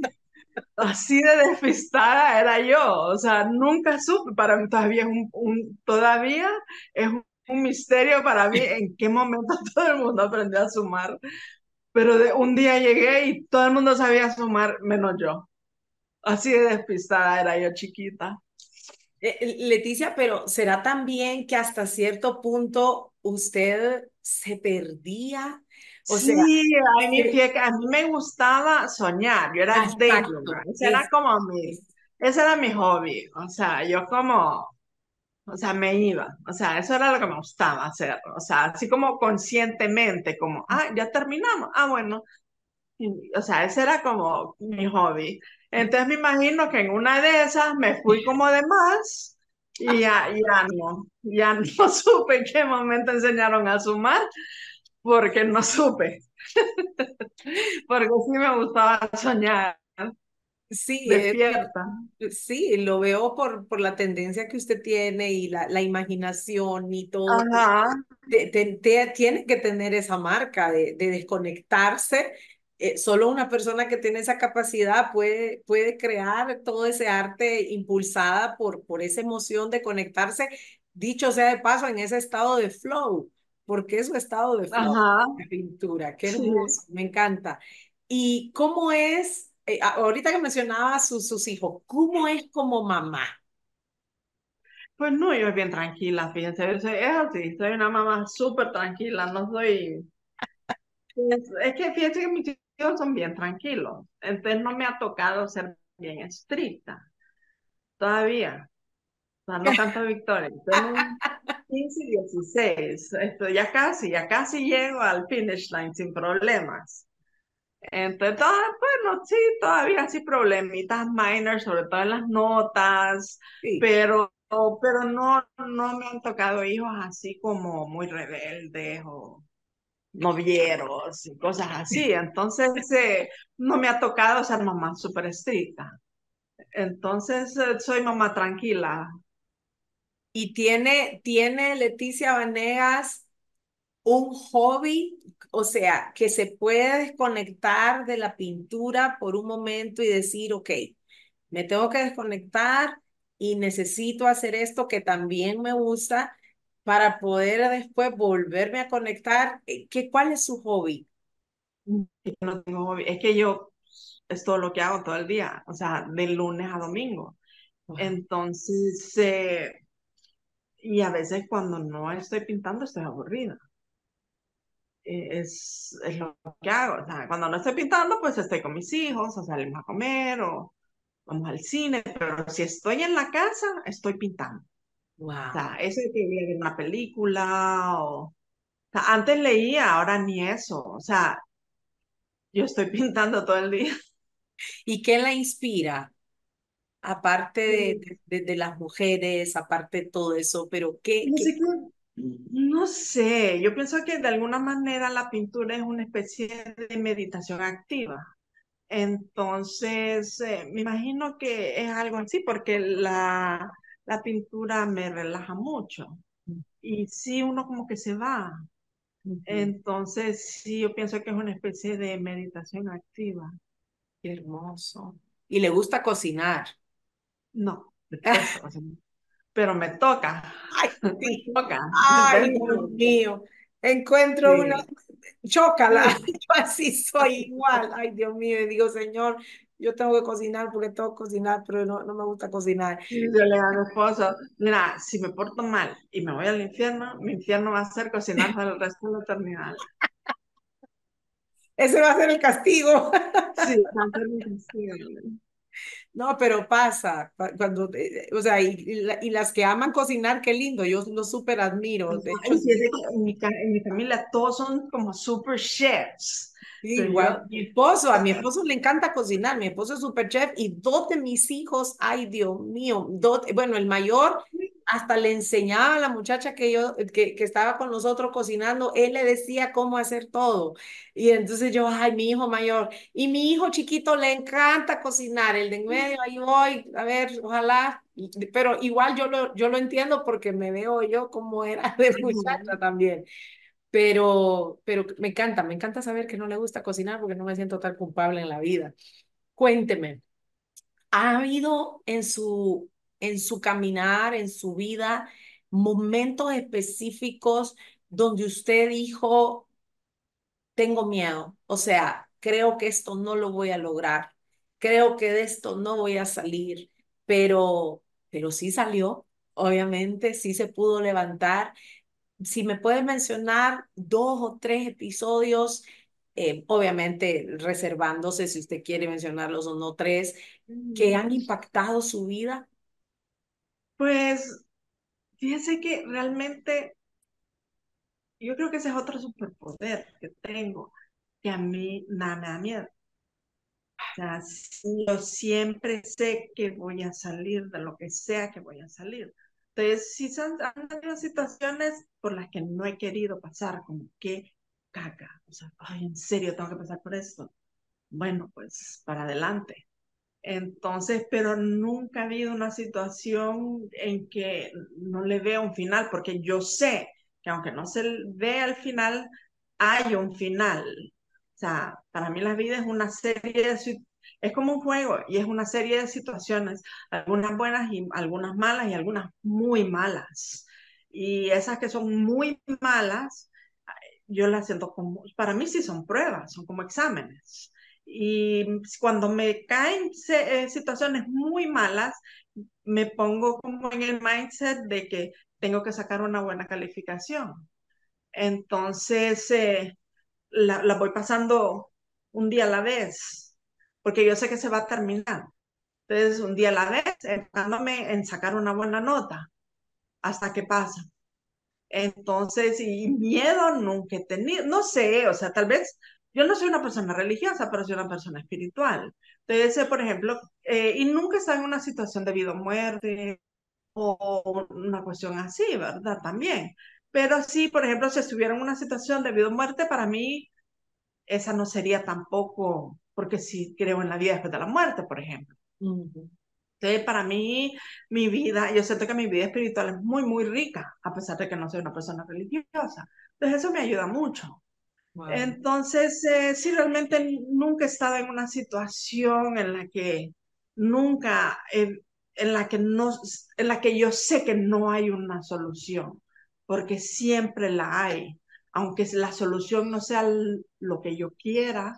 así de despistada era yo, o sea, nunca supe, para mí todavía todavía es un misterio para mí en qué momento todo el mundo aprendió a sumar. Pero un día llegué y todo el mundo sabía sumar, menos yo. Así de despistada era yo chiquita. Leticia, pero ¿será también que hasta cierto punto usted se perdía? O sea, Sí, eh, a mí me gustaba soñar, yo era daydreamer, exacto, ese era mi hobby, o sea, o sea, me iba, o sea, eso era lo que me gustaba hacer, o sea, así como conscientemente, como, ya terminamos, bueno, o sea, ese era como mi hobby. Entonces me imagino que en una de esas me fui como de más y ya no supe en qué momento enseñaron a sumar porque no supe, porque sí me gustaba soñar sí, despierta. sí, lo veo por la tendencia que usted tiene y la imaginación y todo. Ajá, Tiene que tener esa marca de desconectarse. Solo una persona que tiene esa capacidad puede crear todo ese arte impulsada por esa emoción de conectarse, dicho sea de paso, en ese estado de flow, porque es su estado de flow, ajá, la pintura. Qué sí. hermoso, me encanta. ¿Y cómo es, ahorita que mencionaba sus hijos, cómo es como mamá? Pues no, yo bien tranquila, fíjense, es así, soy una mamá súper tranquila, no soy. Es que fíjense que mis hijos son bien tranquilos, entonces no me ha tocado ser bien estricta todavía, o sea, no canto victoria, tengo 15 y 16, ya casi llego al finish line sin problemas. Entonces, bueno, sí, todavía sí problemitas minor, sobre todo en las notas, Sí. pero no me han tocado hijos así como muy rebeldes o novieros y cosas así. Entonces, no me ha tocado ser mamá súper estricta. Entonces, soy mamá tranquila. Y tiene Leticia Vanegas un hobby, o sea, que se puede desconectar de la pintura por un momento y decir, ok, me tengo que desconectar y necesito hacer esto que también me gusta para poder después volverme a conectar. ¿Cuál es su hobby? Yo no tengo hobby. Es que yo es todo lo que hago todo el día, o sea, de lunes a domingo. Wow. Entonces, y a veces cuando no estoy pintando estoy aburrida. Es lo que hago. O sea, cuando no estoy pintando, pues estoy con mis hijos, o salimos a comer, o vamos al cine, pero si estoy en la casa, estoy pintando. O Wow. sea, eso de que ver una película, o sea, antes leía, ahora ni eso. O sea, yo estoy pintando todo el día. ¿Y qué la inspira? Aparte de las mujeres, aparte de todo eso, pero Así que, no sé, yo pienso que de alguna manera la pintura es una especie de meditación activa. Entonces, me imagino que es algo así, porque la pintura me relaja mucho. Y sí, uno como que se va. Ujú. Entonces, sí, yo pienso que es una especie de meditación activa. Qué hermoso. Y le gusta cocinar. No, detesto cocinar, pero me toca, Ay, me sí. toca. Ay, Entonces, Dios mío. Encuentro una, sí, chócala. sí. Yo así soy igual. Ay, Dios mío. Y digo, Señor, yo tengo que cocinar porque tengo que cocinar, pero no me gusta cocinar. Y yo le digo a mi esposo, mira, si me porto mal y me voy al infierno, mi infierno va a ser cocinar para el resto de la eternidad. Ese va a ser el castigo. Sí, va a ser mi castigo. No, pero pasa. Cuando, o sea, y las que aman cocinar, qué lindo. Yo lo súper admiro. De hecho, Ay, fíjate que en mi familia todos son como super chefs. sí, Pero igual, yo, mi esposo, a mi esposo le encanta cocinar, mi esposo es super chef y dos de mis hijos, ay Dios mío, bueno, el mayor hasta le enseñaba a la muchacha que estaba con nosotros cocinando, él le decía cómo hacer todo. Y entonces yo, ay, mi hijo mayor. Y mi hijo chiquito le encanta cocinar, el de en medio, ahí voy, a ver, ojalá. Pero igual yo lo entiendo porque me veo yo como era de muchacha Ujú. también. Pero me encanta saber que no le gusta cocinar porque no me siento tan culpable en la vida. Cuénteme. ¿Ha habido en su caminar, en su vida, momentos específicos donde usted dijo, tengo miedo? O sea, creo que esto no lo voy a lograr, creo que de esto no voy a salir, pero sí salió, obviamente, sí se pudo levantar. Si me puedes mencionar 2 o 3 episodios, obviamente reservándose si usted quiere mencionarlos o no tres, que Ujú. han impactado su vida. Pues fíjese que realmente yo creo que ese es otro superpoder que tengo, que a mí nada me da miedo. O sea, yo siempre sé que voy a salir de lo que sea que voy a salir. Entonces, si han habido situaciones por las que no he querido pasar, como que caca, o sea, ay, en serio tengo que pasar por esto. Bueno, pues para adelante. Entonces, pero nunca ha habido una situación en que no le vea un final, porque yo sé que aunque no se vea el final, hay un final. O sea, para mí la vida es una serie es como un juego y es una serie de situaciones, algunas buenas y algunas malas y algunas muy malas. Y esas que son muy malas, yo las siento como, para mí sí son pruebas, son como exámenes. Y cuando me caen situaciones muy malas, me pongo como en el mindset de que tengo que sacar una buena calificación. Entonces, la voy pasando un día a la vez, porque yo sé que se va a terminar. Entonces, un día a la vez, enfocándome en sacar una buena nota hasta que pasa. Entonces, y miedo nunca he tenido, no sé, o sea, tal vez yo no soy una persona religiosa, pero soy una persona espiritual. Entonces, por ejemplo, y nunca he estado en una situación de vida o muerte o una cuestión así, ¿verdad? También. Pero sí, por ejemplo, si estuviera en una situación de vida o muerte, para mí esa no sería tampoco, porque sí creo en la vida después de la muerte, por ejemplo. Ujú. Entonces, para mí, mi vida, yo siento que mi vida espiritual es muy, muy rica, a pesar de que no soy una persona religiosa. Entonces, eso me ayuda mucho. Wow. Entonces, sí, realmente nunca he estado en una situación en la que nunca, en la que no, en la que yo sé que no hay una solución, porque siempre la hay. Aunque la solución no sea lo que yo quiera,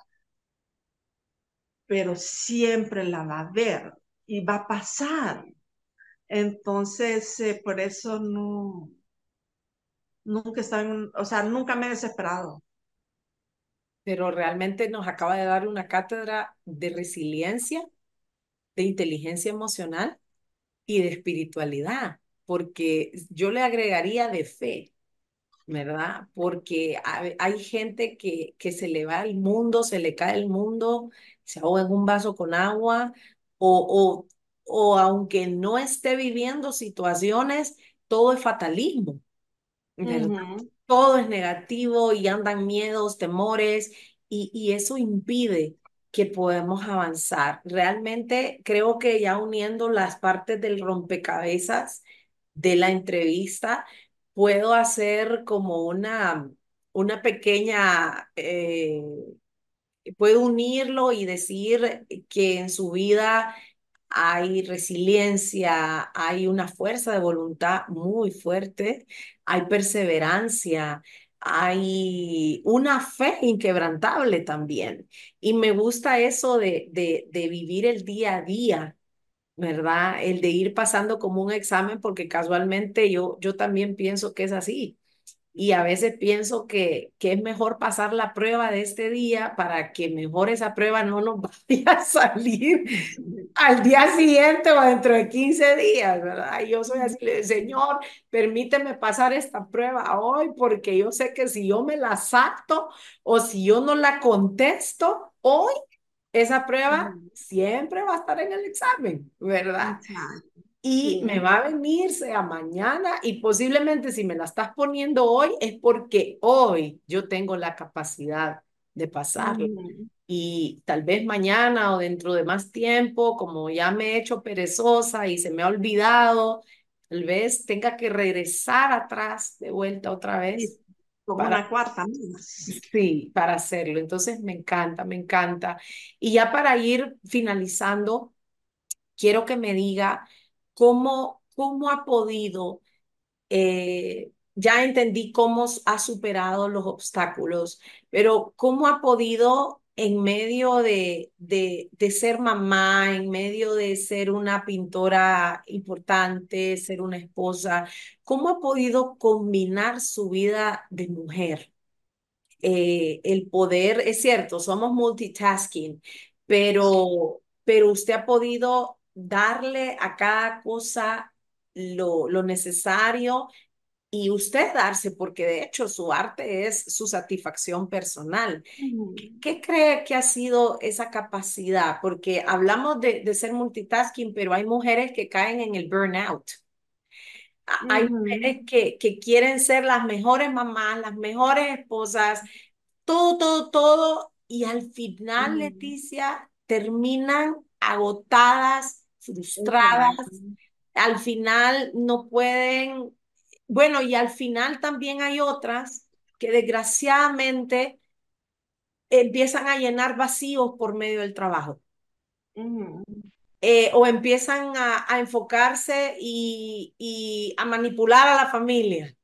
pero siempre la va a haber y va a pasar. Entonces, por eso no, nunca estaba o sea, nunca me he desesperado. Pero realmente nos acaba de dar una cátedra de resiliencia, de inteligencia emocional y de espiritualidad, porque yo le agregaría de fe, ¿verdad? Porque hay gente que se le va el mundo, se le cae el mundo, se ahoga en un vaso con agua, o, o aunque no esté viviendo situaciones, todo es fatalismo, ¿verdad? Ujú, Todo es negativo y andan miedos, temores, y eso impide que podamos avanzar. Realmente creo que ya uniendo las partes del rompecabezas de la entrevista, puedo hacer como una pequeña, puedo unirlo y decir que en su vida hay resiliencia, hay una fuerza de voluntad muy fuerte, hay perseverancia, hay una fe inquebrantable también. Y me gusta eso de vivir el día a día, ¿verdad? El de ir pasando como un examen, porque casualmente yo también pienso que es así. Y a veces pienso que es mejor pasar la prueba de este día para que mejor esa prueba no nos vaya a salir al día siguiente o dentro de 15 días, ¿verdad? Y yo soy así, le digo, Señor, permíteme pasar esta prueba hoy porque yo sé que si yo me la salto o si yo no la contesto hoy, esa prueba ujú. siempre va a estar en el examen, ¿verdad? Exacto. y me Sí. va a venir sea mañana y posiblemente si me la estás poniendo hoy es porque hoy yo tengo la capacidad de pasarlo. Ujú. Y tal vez mañana o dentro de más tiempo, como ya me he hecho perezosa y se me ha olvidado, tal vez tenga que regresar atrás de vuelta otra Sí, vez como para, una cuarta más. sí, para hacerlo. Entonces me encanta, me encanta. Y ya para ir finalizando, quiero que me diga cómo ha podido ya entendí cómo ha superado los obstáculos, pero cómo ha podido en medio de ser mamá, en medio de ser una pintora importante, ser una esposa, cómo ha podido combinar su vida de mujer. El poder, es cierto, somos multitasking, pero usted ha podido darle a cada cosa lo necesario y usted darse, porque de hecho su arte es su satisfacción personal. Ujú. ¿Qué cree que ha sido esa capacidad? Porque hablamos de ser multitasking, pero hay mujeres que caen en el burnout. Hay Ujú. mujeres que quieren ser las mejores mamás, las mejores esposas, todo, todo, todo, y al final, Ujú. Leticia, terminan agotadas, Exacto. frustradas, al final no pueden, bueno, y al final también hay otras que desgraciadamente empiezan a llenar vacíos por medio del trabajo. Ujú. O empiezan a enfocarse y a manipular a la familia.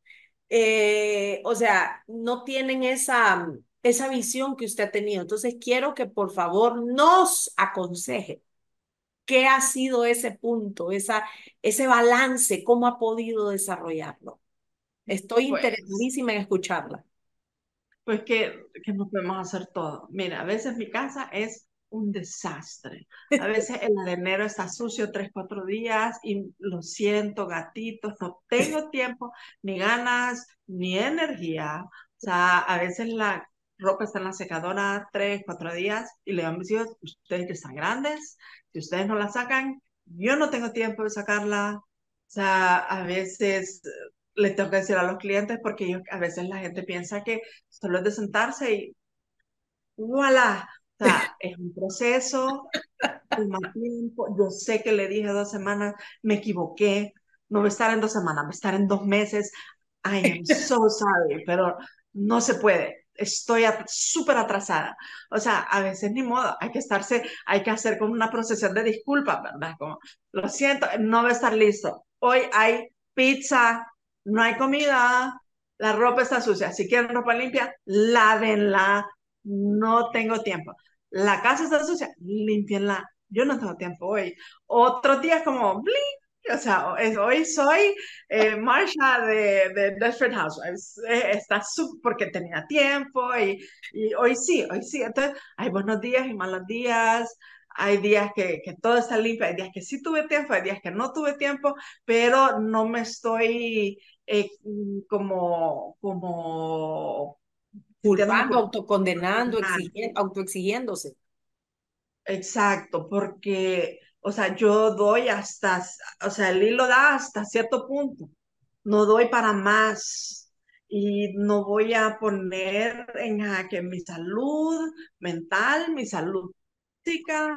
O sea, no tienen esa visión que usted ha tenido. Entonces, quiero que por favor nos aconseje qué ha sido ese punto, ese balance, cómo ha podido desarrollarlo. Estoy Pues, interesadísima en escucharla. pues que no podemos hacer todo. Mira, a veces mi casa es un desastre. A veces el arenero está sucio 3, 4 días y lo siento, gatitos, no tengo tiempo, ni ganas, ni energía. O sea, a veces la ropa está en la secadora 3, 4 días y le digo a mis hijos, ustedes que están grandes, si ustedes no la sacan, yo no tengo tiempo de sacarla. O sea, a veces le tengo que decir a los clientes porque a veces la gente piensa que solo es de sentarse y voilà. O sea, es un proceso, toma tiempo. Yo sé que le dije 2 semanas, me equivoqué. No va a estar en 2 semanas, va a estar en 2 meses. I am so sorry, pero no se puede. Estoy súper atrasada. O sea, a veces ni modo, hay que hacer como una procesión de disculpas, ¿verdad? Como, lo siento, no va a estar listo. Hoy hay pizza, no hay comida, la ropa está sucia. Si quieren ropa limpia, lávenla. No tengo tiempo. La casa está sucia, límpienla. Yo no tengo tiempo hoy. Otro día es como, bling, o sea, hoy soy Marsha de Desperate Housewives. Porque tenía tiempo y hoy sí. Entonces, hay buenos días y malos días. Hay días que todo está limpio, hay días que sí tuve tiempo, hay días que no tuve tiempo, pero no me estoy como sintiéndome Culpando, culpable. autocondenando, autoexigiéndose. Exacto, porque, o sea, yo doy o sea, el hilo da hasta cierto punto, no doy para más y no voy a poner en jaque mi salud mental, mi salud física.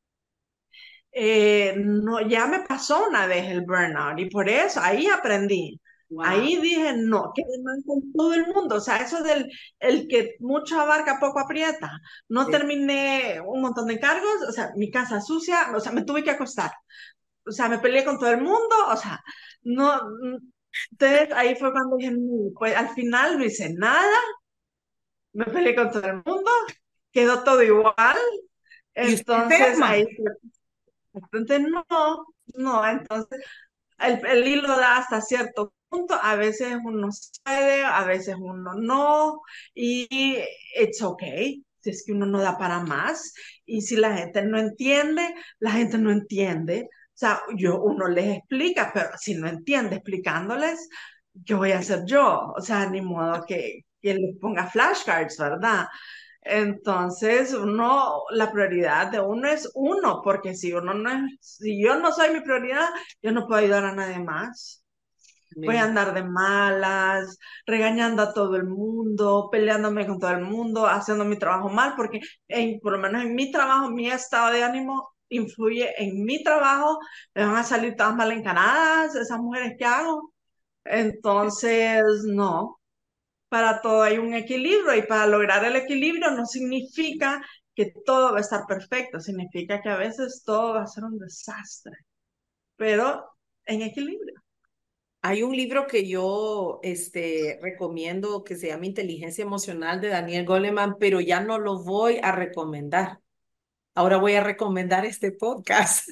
No, ya me pasó una vez el burnout y por eso ahí aprendí. Wow. Ahí dije, no, que mal con todo el mundo. O sea, eso del el que mucho abarca, poco aprieta. No terminé un montón de encargos, o sea, mi casa sucia, o sea, me tuve que acostar. O sea, me peleé con todo el mundo, o sea, no. Entonces ahí fue cuando dije, "No", pues al final no hice nada, me peleé con todo el mundo, quedó todo igual. Y usted Entonces ahí enferma. fue. Entonces, no, no, entonces el hilo da hasta cierto punto, a veces uno puede, a veces uno no, y it's okay, si es que uno no da para más, y si la gente no entiende, la gente no entiende. O sea, uno les explica, pero si no entiende explicándoles, ¿qué voy a hacer yo? O sea, ni modo que les ponga flashcards, ¿verdad? Entonces, la prioridad de uno es uno, porque si yo no soy mi prioridad, yo no puedo ayudar a nadie más. Voy a Amén. andar de malas, regañando a todo el mundo, peleándome con todo el mundo, haciendo mi trabajo mal, porque por lo menos en mi trabajo, mi estado de ánimo influye en mi trabajo, me van a salir todas mal encaradas esas mujeres que hago. Entonces, no, para todo hay un equilibrio y para lograr el equilibrio no significa que todo va a estar perfecto, significa que a veces todo va a ser un desastre, pero en equilibrio. Hay un libro que yo recomiendo que se llama Inteligencia Emocional de Daniel Goleman, pero ya no lo voy a recomendar. Ahora voy a recomendar este podcast.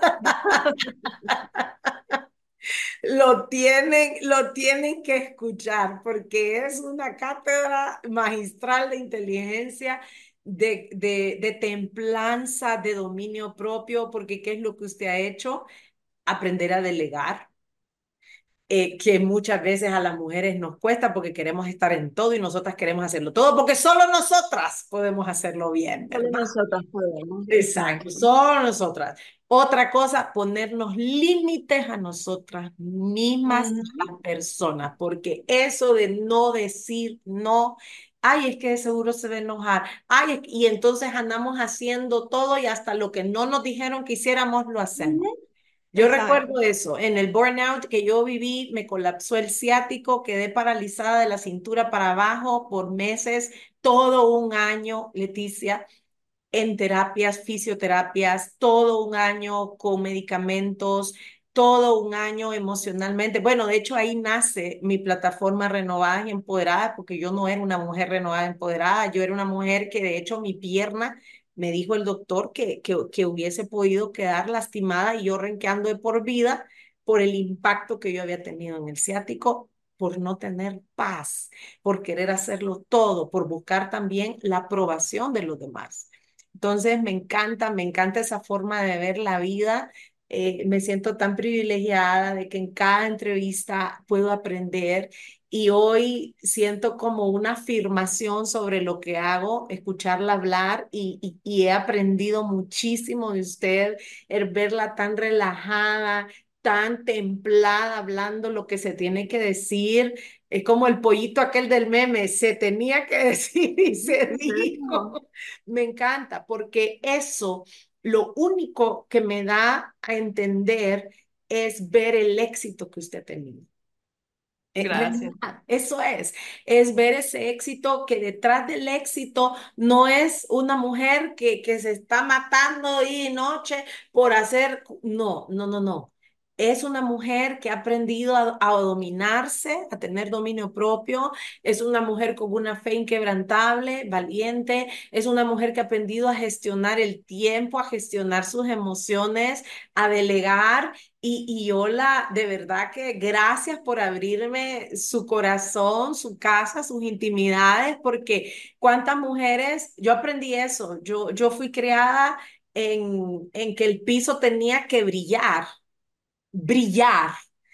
Lo tienen que escuchar porque es una cátedra magistral de inteligencia, de templanza, de dominio propio, porque ¿qué es lo que usted ha hecho? Aprender a delegar, que muchas veces a las mujeres nos cuesta porque queremos estar en todo y nosotras queremos hacerlo todo porque solo nosotras podemos hacerlo bien, Solo ¿verdad? nosotros podemos, Exacto, exacto. solo nosotras. Otra cosa, ponernos límites a nosotras mismas y a Ujú, las personas, porque eso de no decir no, ay, es que de seguro se va a enojar, ay, y entonces andamos haciendo todo y hasta lo que no nos dijeron que hiciéramos lo hacemos. ujú, Yo exacto. recuerdo eso, en el burnout que yo viví, me colapsó el ciático, quedé paralizada de la cintura para abajo por meses, todo un año, Leticia, en terapias, fisioterapias, todo un año con medicamentos, todo un año emocionalmente. Bueno, de hecho ahí nace mi plataforma Renovadas y Empoderadas, porque yo no era una mujer renovada y empoderada, yo era una mujer que de hecho mi pierna, me dijo el doctor que hubiese podido quedar lastimada y yo renqueando de por vida por el impacto que yo había tenido en el ciático, por no tener paz, por querer hacerlo todo, por buscar también la aprobación de los demás. Entonces me encanta esa forma de ver la vida. Me siento tan privilegiada de que en cada entrevista puedo aprender y hoy siento como una afirmación sobre lo que hago, escucharla hablar y he aprendido muchísimo de usted, el verla tan relajada, tan templada, hablando lo que se tiene que decir. Es como el pollito aquel del meme, se tenía que decir y se Eso. dijo. Me encanta porque eso, lo único que me da a entender es ver el éxito que usted ha tenido. Gracias. ¿Verdad? Eso es ver ese éxito que detrás del éxito no es una mujer que se está matando día y noche por hacer, no, no, no, no. Es una mujer que ha aprendido a dominarse, a tener dominio propio. Es una mujer con una fe inquebrantable, valiente. Es una mujer que ha aprendido a gestionar el tiempo, a gestionar sus emociones, a delegar y Yola, de verdad que gracias por abrirme su corazón, su casa, sus intimidades, porque cuántas mujeres, yo aprendí eso, yo fui creada en que el piso tenía que brillar, brillar.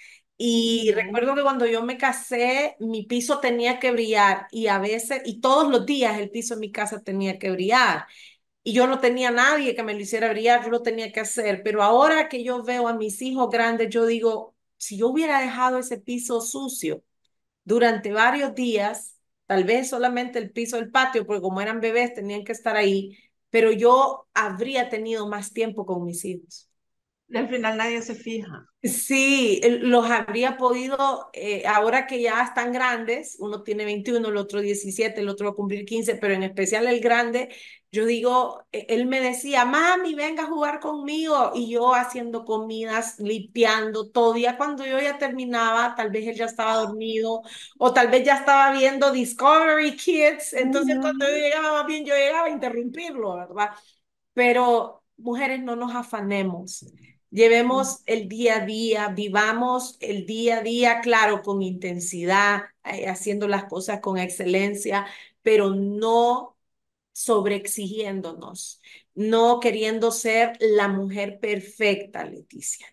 Y Ujú. recuerdo que cuando yo me casé, mi piso tenía que brillar y a veces, y todos los días el piso en mi casa tenía que brillar y yo no tenía nadie que me lo hiciera brillar, yo lo tenía que hacer, pero ahora que yo veo a mis hijos grandes, yo digo, si yo hubiera dejado ese piso sucio durante varios días, tal vez solamente el piso del patio, porque como eran bebés tenían que estar ahí, pero yo habría tenido más tiempo con mis hijos. Y al final nadie se fija. Sí, los habría podido, ahora que ya están grandes, uno tiene 21, el otro 17, el otro va a cumplir 15, pero en especial el grande, yo digo, él me decía, mami, venga a jugar conmigo, y yo haciendo comidas, limpiando todo, ya cuando yo ya terminaba, tal vez él ya estaba dormido, o tal vez ya estaba viendo Discovery Kids, entonces cuando yo Ujú. llegaba, más bien yo llegaba a interrumpirlo, ¿verdad? Pero mujeres, no nos afanemos. Llevemos el día a día, vivamos el día a día, claro, con intensidad, haciendo las cosas con excelencia, pero no sobreexigiéndonos, no queriendo ser la mujer perfecta, Leticia,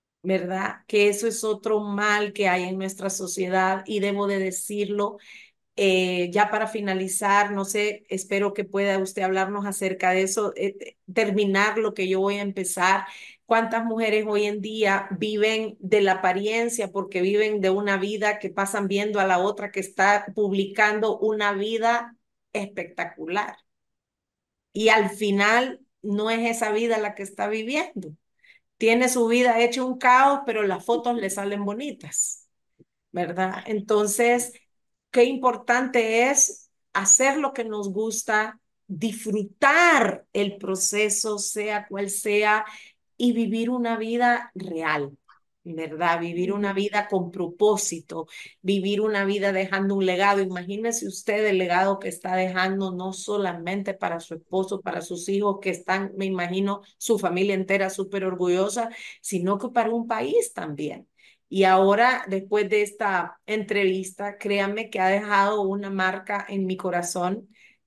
¿verdad? Que eso es otro mal que hay en nuestra sociedad y debo de decirlo, Ya para finalizar, no sé, espero que pueda usted hablarnos acerca de eso, terminar lo que yo voy a empezar. ¿Cuántas mujeres hoy en día viven de la apariencia porque viven de una vida que pasan viendo a la otra que está publicando una vida espectacular? Y al final no es esa vida la que está viviendo. Tiene su vida hecha un caos, pero las fotos le salen bonitas, ¿verdad? Entonces, qué importante es hacer lo que nos gusta, disfrutar el proceso, sea cual sea, y vivir una vida real, ¿verdad? Vivir una vida con propósito, vivir una vida dejando un legado. Imagínese usted el legado que está dejando no solamente para su esposo, para sus hijos que están, me imagino, su familia entera súper orgullosa, sino que para un país también. Y ahora, después de esta entrevista, créanme que ha dejado una marca en mi corazón,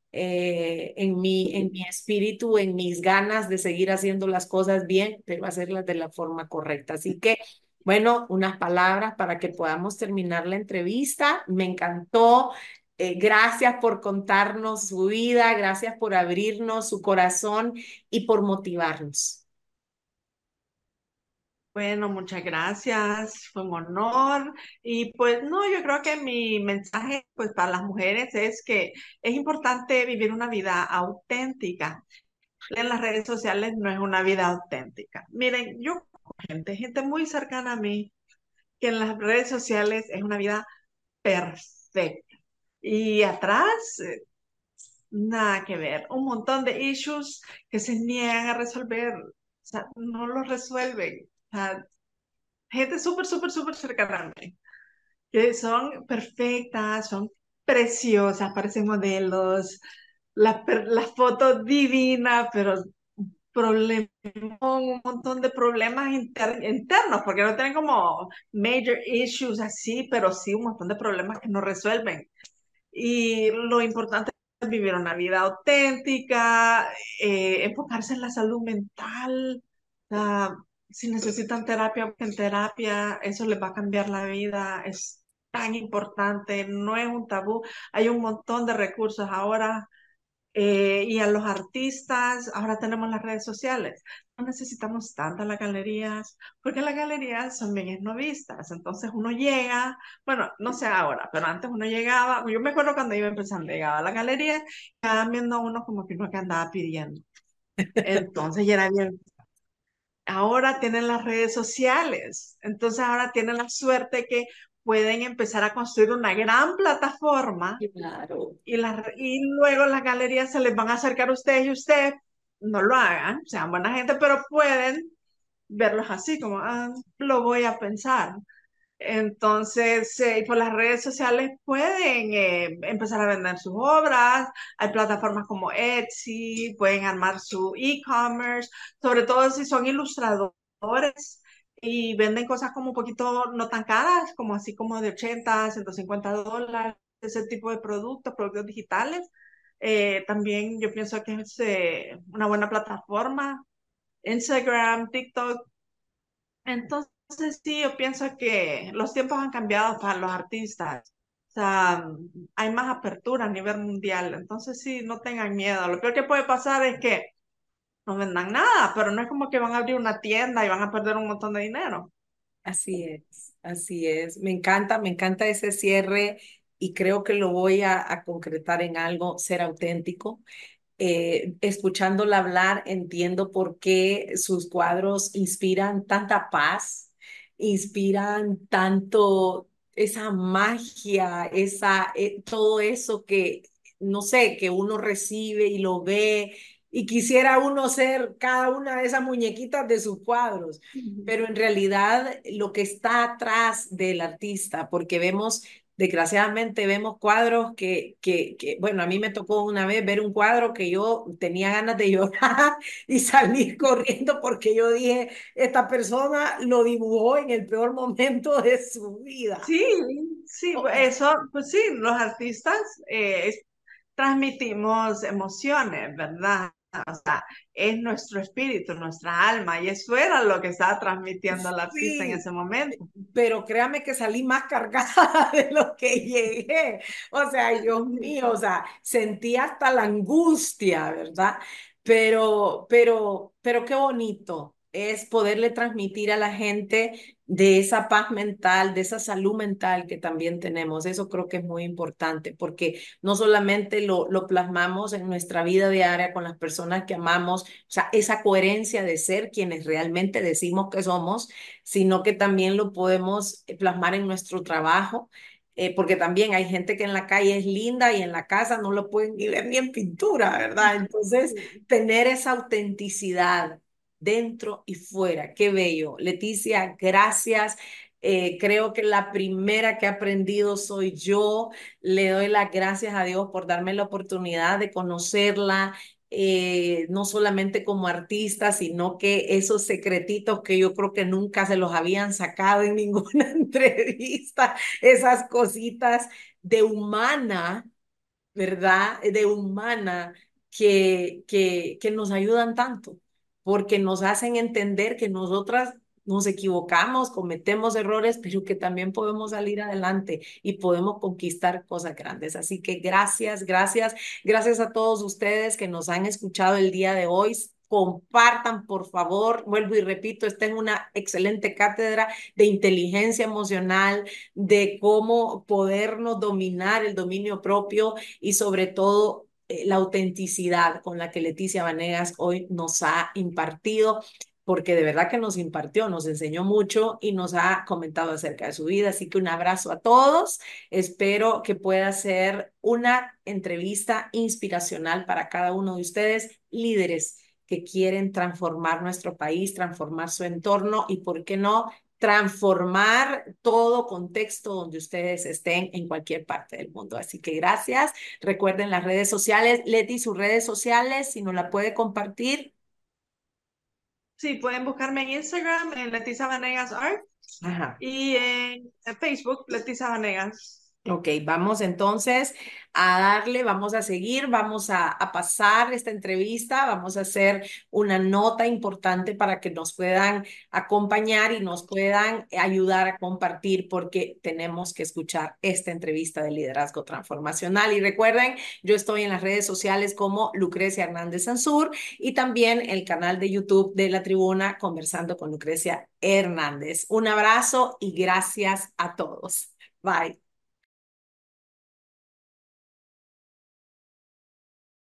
en mi espíritu, en mis ganas de seguir haciendo las cosas bien, pero hacerlas de la forma correcta. Así que, bueno, unas palabras para que podamos terminar la entrevista. Me encantó. Gracias por contarnos su vida, gracias por abrirnos su corazón y por motivarnos. Bueno, muchas gracias, fue un honor. Y pues no, yo creo que mi mensaje pues para las mujeres es que es importante vivir una vida auténtica. En las redes sociales no es una vida auténtica. Miren, yo conozco gente muy cercana a mí, que en las redes sociales es una vida perfecta. Y atrás, nada que ver. Un montón de issues que se niegan a resolver. O sea, no los resuelven. O sea, gente súper, súper, súper cercana a mí, que son perfectas, son preciosas, parecen modelos, la foto divina, pero problemas, un montón de problemas internos, porque no tienen como major issues así, pero sí un montón de problemas que no resuelven. Y lo importante es vivir una vida auténtica, enfocarse en la salud mental. Si necesitan terapia, busquen terapia, eso les va a cambiar la vida. Es tan importante, no es un tabú. Hay un montón de recursos ahora y a los artistas, ahora tenemos las redes sociales. No necesitamos tantas las galerías, porque las galerías son bien esnovistas. Entonces uno llega, bueno, no sé ahora, pero antes uno llegaba, yo me acuerdo cuando iba empezando, llegaba a la galería, estaban viendo a uno como que uno que andaba pidiendo. Entonces ya era bien. Ahora tienen las redes sociales, entonces ahora tienen la suerte que pueden empezar a construir una gran plataforma Claro. y luego las galerías se les van a acercar a ustedes y ustedes no lo hagan, sean buena gente, pero pueden verlos así, como, lo voy a pensar. Entonces, por las redes sociales pueden empezar a vender sus obras. Hay plataformas como Etsy, pueden armar su e-commerce, sobre todo si son ilustradores y venden cosas como un poquito no tan caras, como así como de 80, $150, ese tipo de productos, productos digitales. También yo pienso que es una buena plataforma. Instagram, TikTok, entonces, sí, yo pienso que los tiempos han cambiado para los artistas. O sea, hay más apertura a nivel mundial. Entonces, sí, no tengan miedo. Lo peor que puede pasar es que no vendan nada, pero no es como que van a abrir una tienda y van a perder un montón de dinero. Así es, así es. Me encanta ese cierre y creo que lo voy a concretar en algo, ser auténtico. Escuchándola hablar, entiendo por qué sus cuadros inspiran tanta paz, inspiran tanto esa magia, todo eso que, no sé, que uno recibe y lo ve y quisiera uno ser cada una de esas muñequitas de sus cuadros, Ujú. pero en realidad lo que está atrás del artista, porque vemos desgraciadamente vemos cuadros bueno, a mí me tocó una vez ver un cuadro que yo tenía ganas de llorar y salir corriendo porque yo dije, esta persona lo dibujó en el peor momento de su vida. Sí, sí, eso, pues sí, los artistas transmitimos emociones, ¿verdad? O sea, es nuestro espíritu, nuestra alma, y eso era lo que estaba transmitiendo el artista en Sí, ese momento. pero créame que salí más cargada de lo que llegué. O sea, Dios mío, o sea, sentí hasta la angustia, ¿verdad? Pero qué bonito es poderle transmitir a la gente de esa paz mental, de esa salud mental que también tenemos. Eso creo que es muy importante porque no solamente lo plasmamos en nuestra vida diaria con las personas que amamos, o sea, esa coherencia de ser quienes realmente decimos que somos, sino que también lo podemos plasmar en nuestro trabajo, porque también hay gente que en la calle es linda y en la casa no lo pueden ni ver ni en pintura, ¿verdad? Entonces, tener esa autenticidad dentro y fuera, qué bello. Leticia, gracias. Creo que la primera que he aprendido soy yo. Le doy las gracias a Dios por darme la oportunidad de conocerla, no solamente como artista, sino que esos secretitos que yo creo que nunca se los habían sacado en ninguna entrevista, esas cositas de humana, ¿verdad? De humana que nos ayudan tanto, porque nos hacen entender que nosotras nos equivocamos, cometemos errores, pero que también podemos salir adelante y podemos conquistar cosas grandes. Así que gracias, gracias, gracias a todos ustedes que nos han escuchado el día de hoy. Compartan, por favor. Vuelvo y repito, esta es una excelente cátedra de inteligencia emocional, de cómo podernos dominar el dominio propio y sobre todo la autenticidad con la que Leticia Vanegas hoy nos ha impartido, porque de verdad que nos impartió, nos enseñó mucho y nos ha comentado acerca de su vida. Así que un abrazo a todos. Espero que pueda ser una entrevista inspiracional para cada uno de ustedes, líderes que quieren transformar nuestro país, transformar su entorno y, ¿por qué no?, transformar todo contexto donde ustedes estén en cualquier parte del mundo. Así que gracias. Recuerden las redes sociales. Leti, sus redes sociales, si nos la puede compartir. Sí, pueden buscarme en Instagram, en Leticia Vanegas Art, Ajá. y en Facebook, Leticia Vanegas. Ok, vamos entonces a darle, vamos a seguir, vamos a pasar esta entrevista, vamos a hacer una nota importante para que nos puedan acompañar y nos puedan ayudar a compartir porque tenemos que escuchar esta entrevista de liderazgo transformacional. Y recuerden, yo estoy en las redes sociales como Lucrecia Hernández Sansur y también el canal de YouTube de La Tribuna Conversando con Lucrecia Hernández. Un abrazo y gracias a todos. Bye.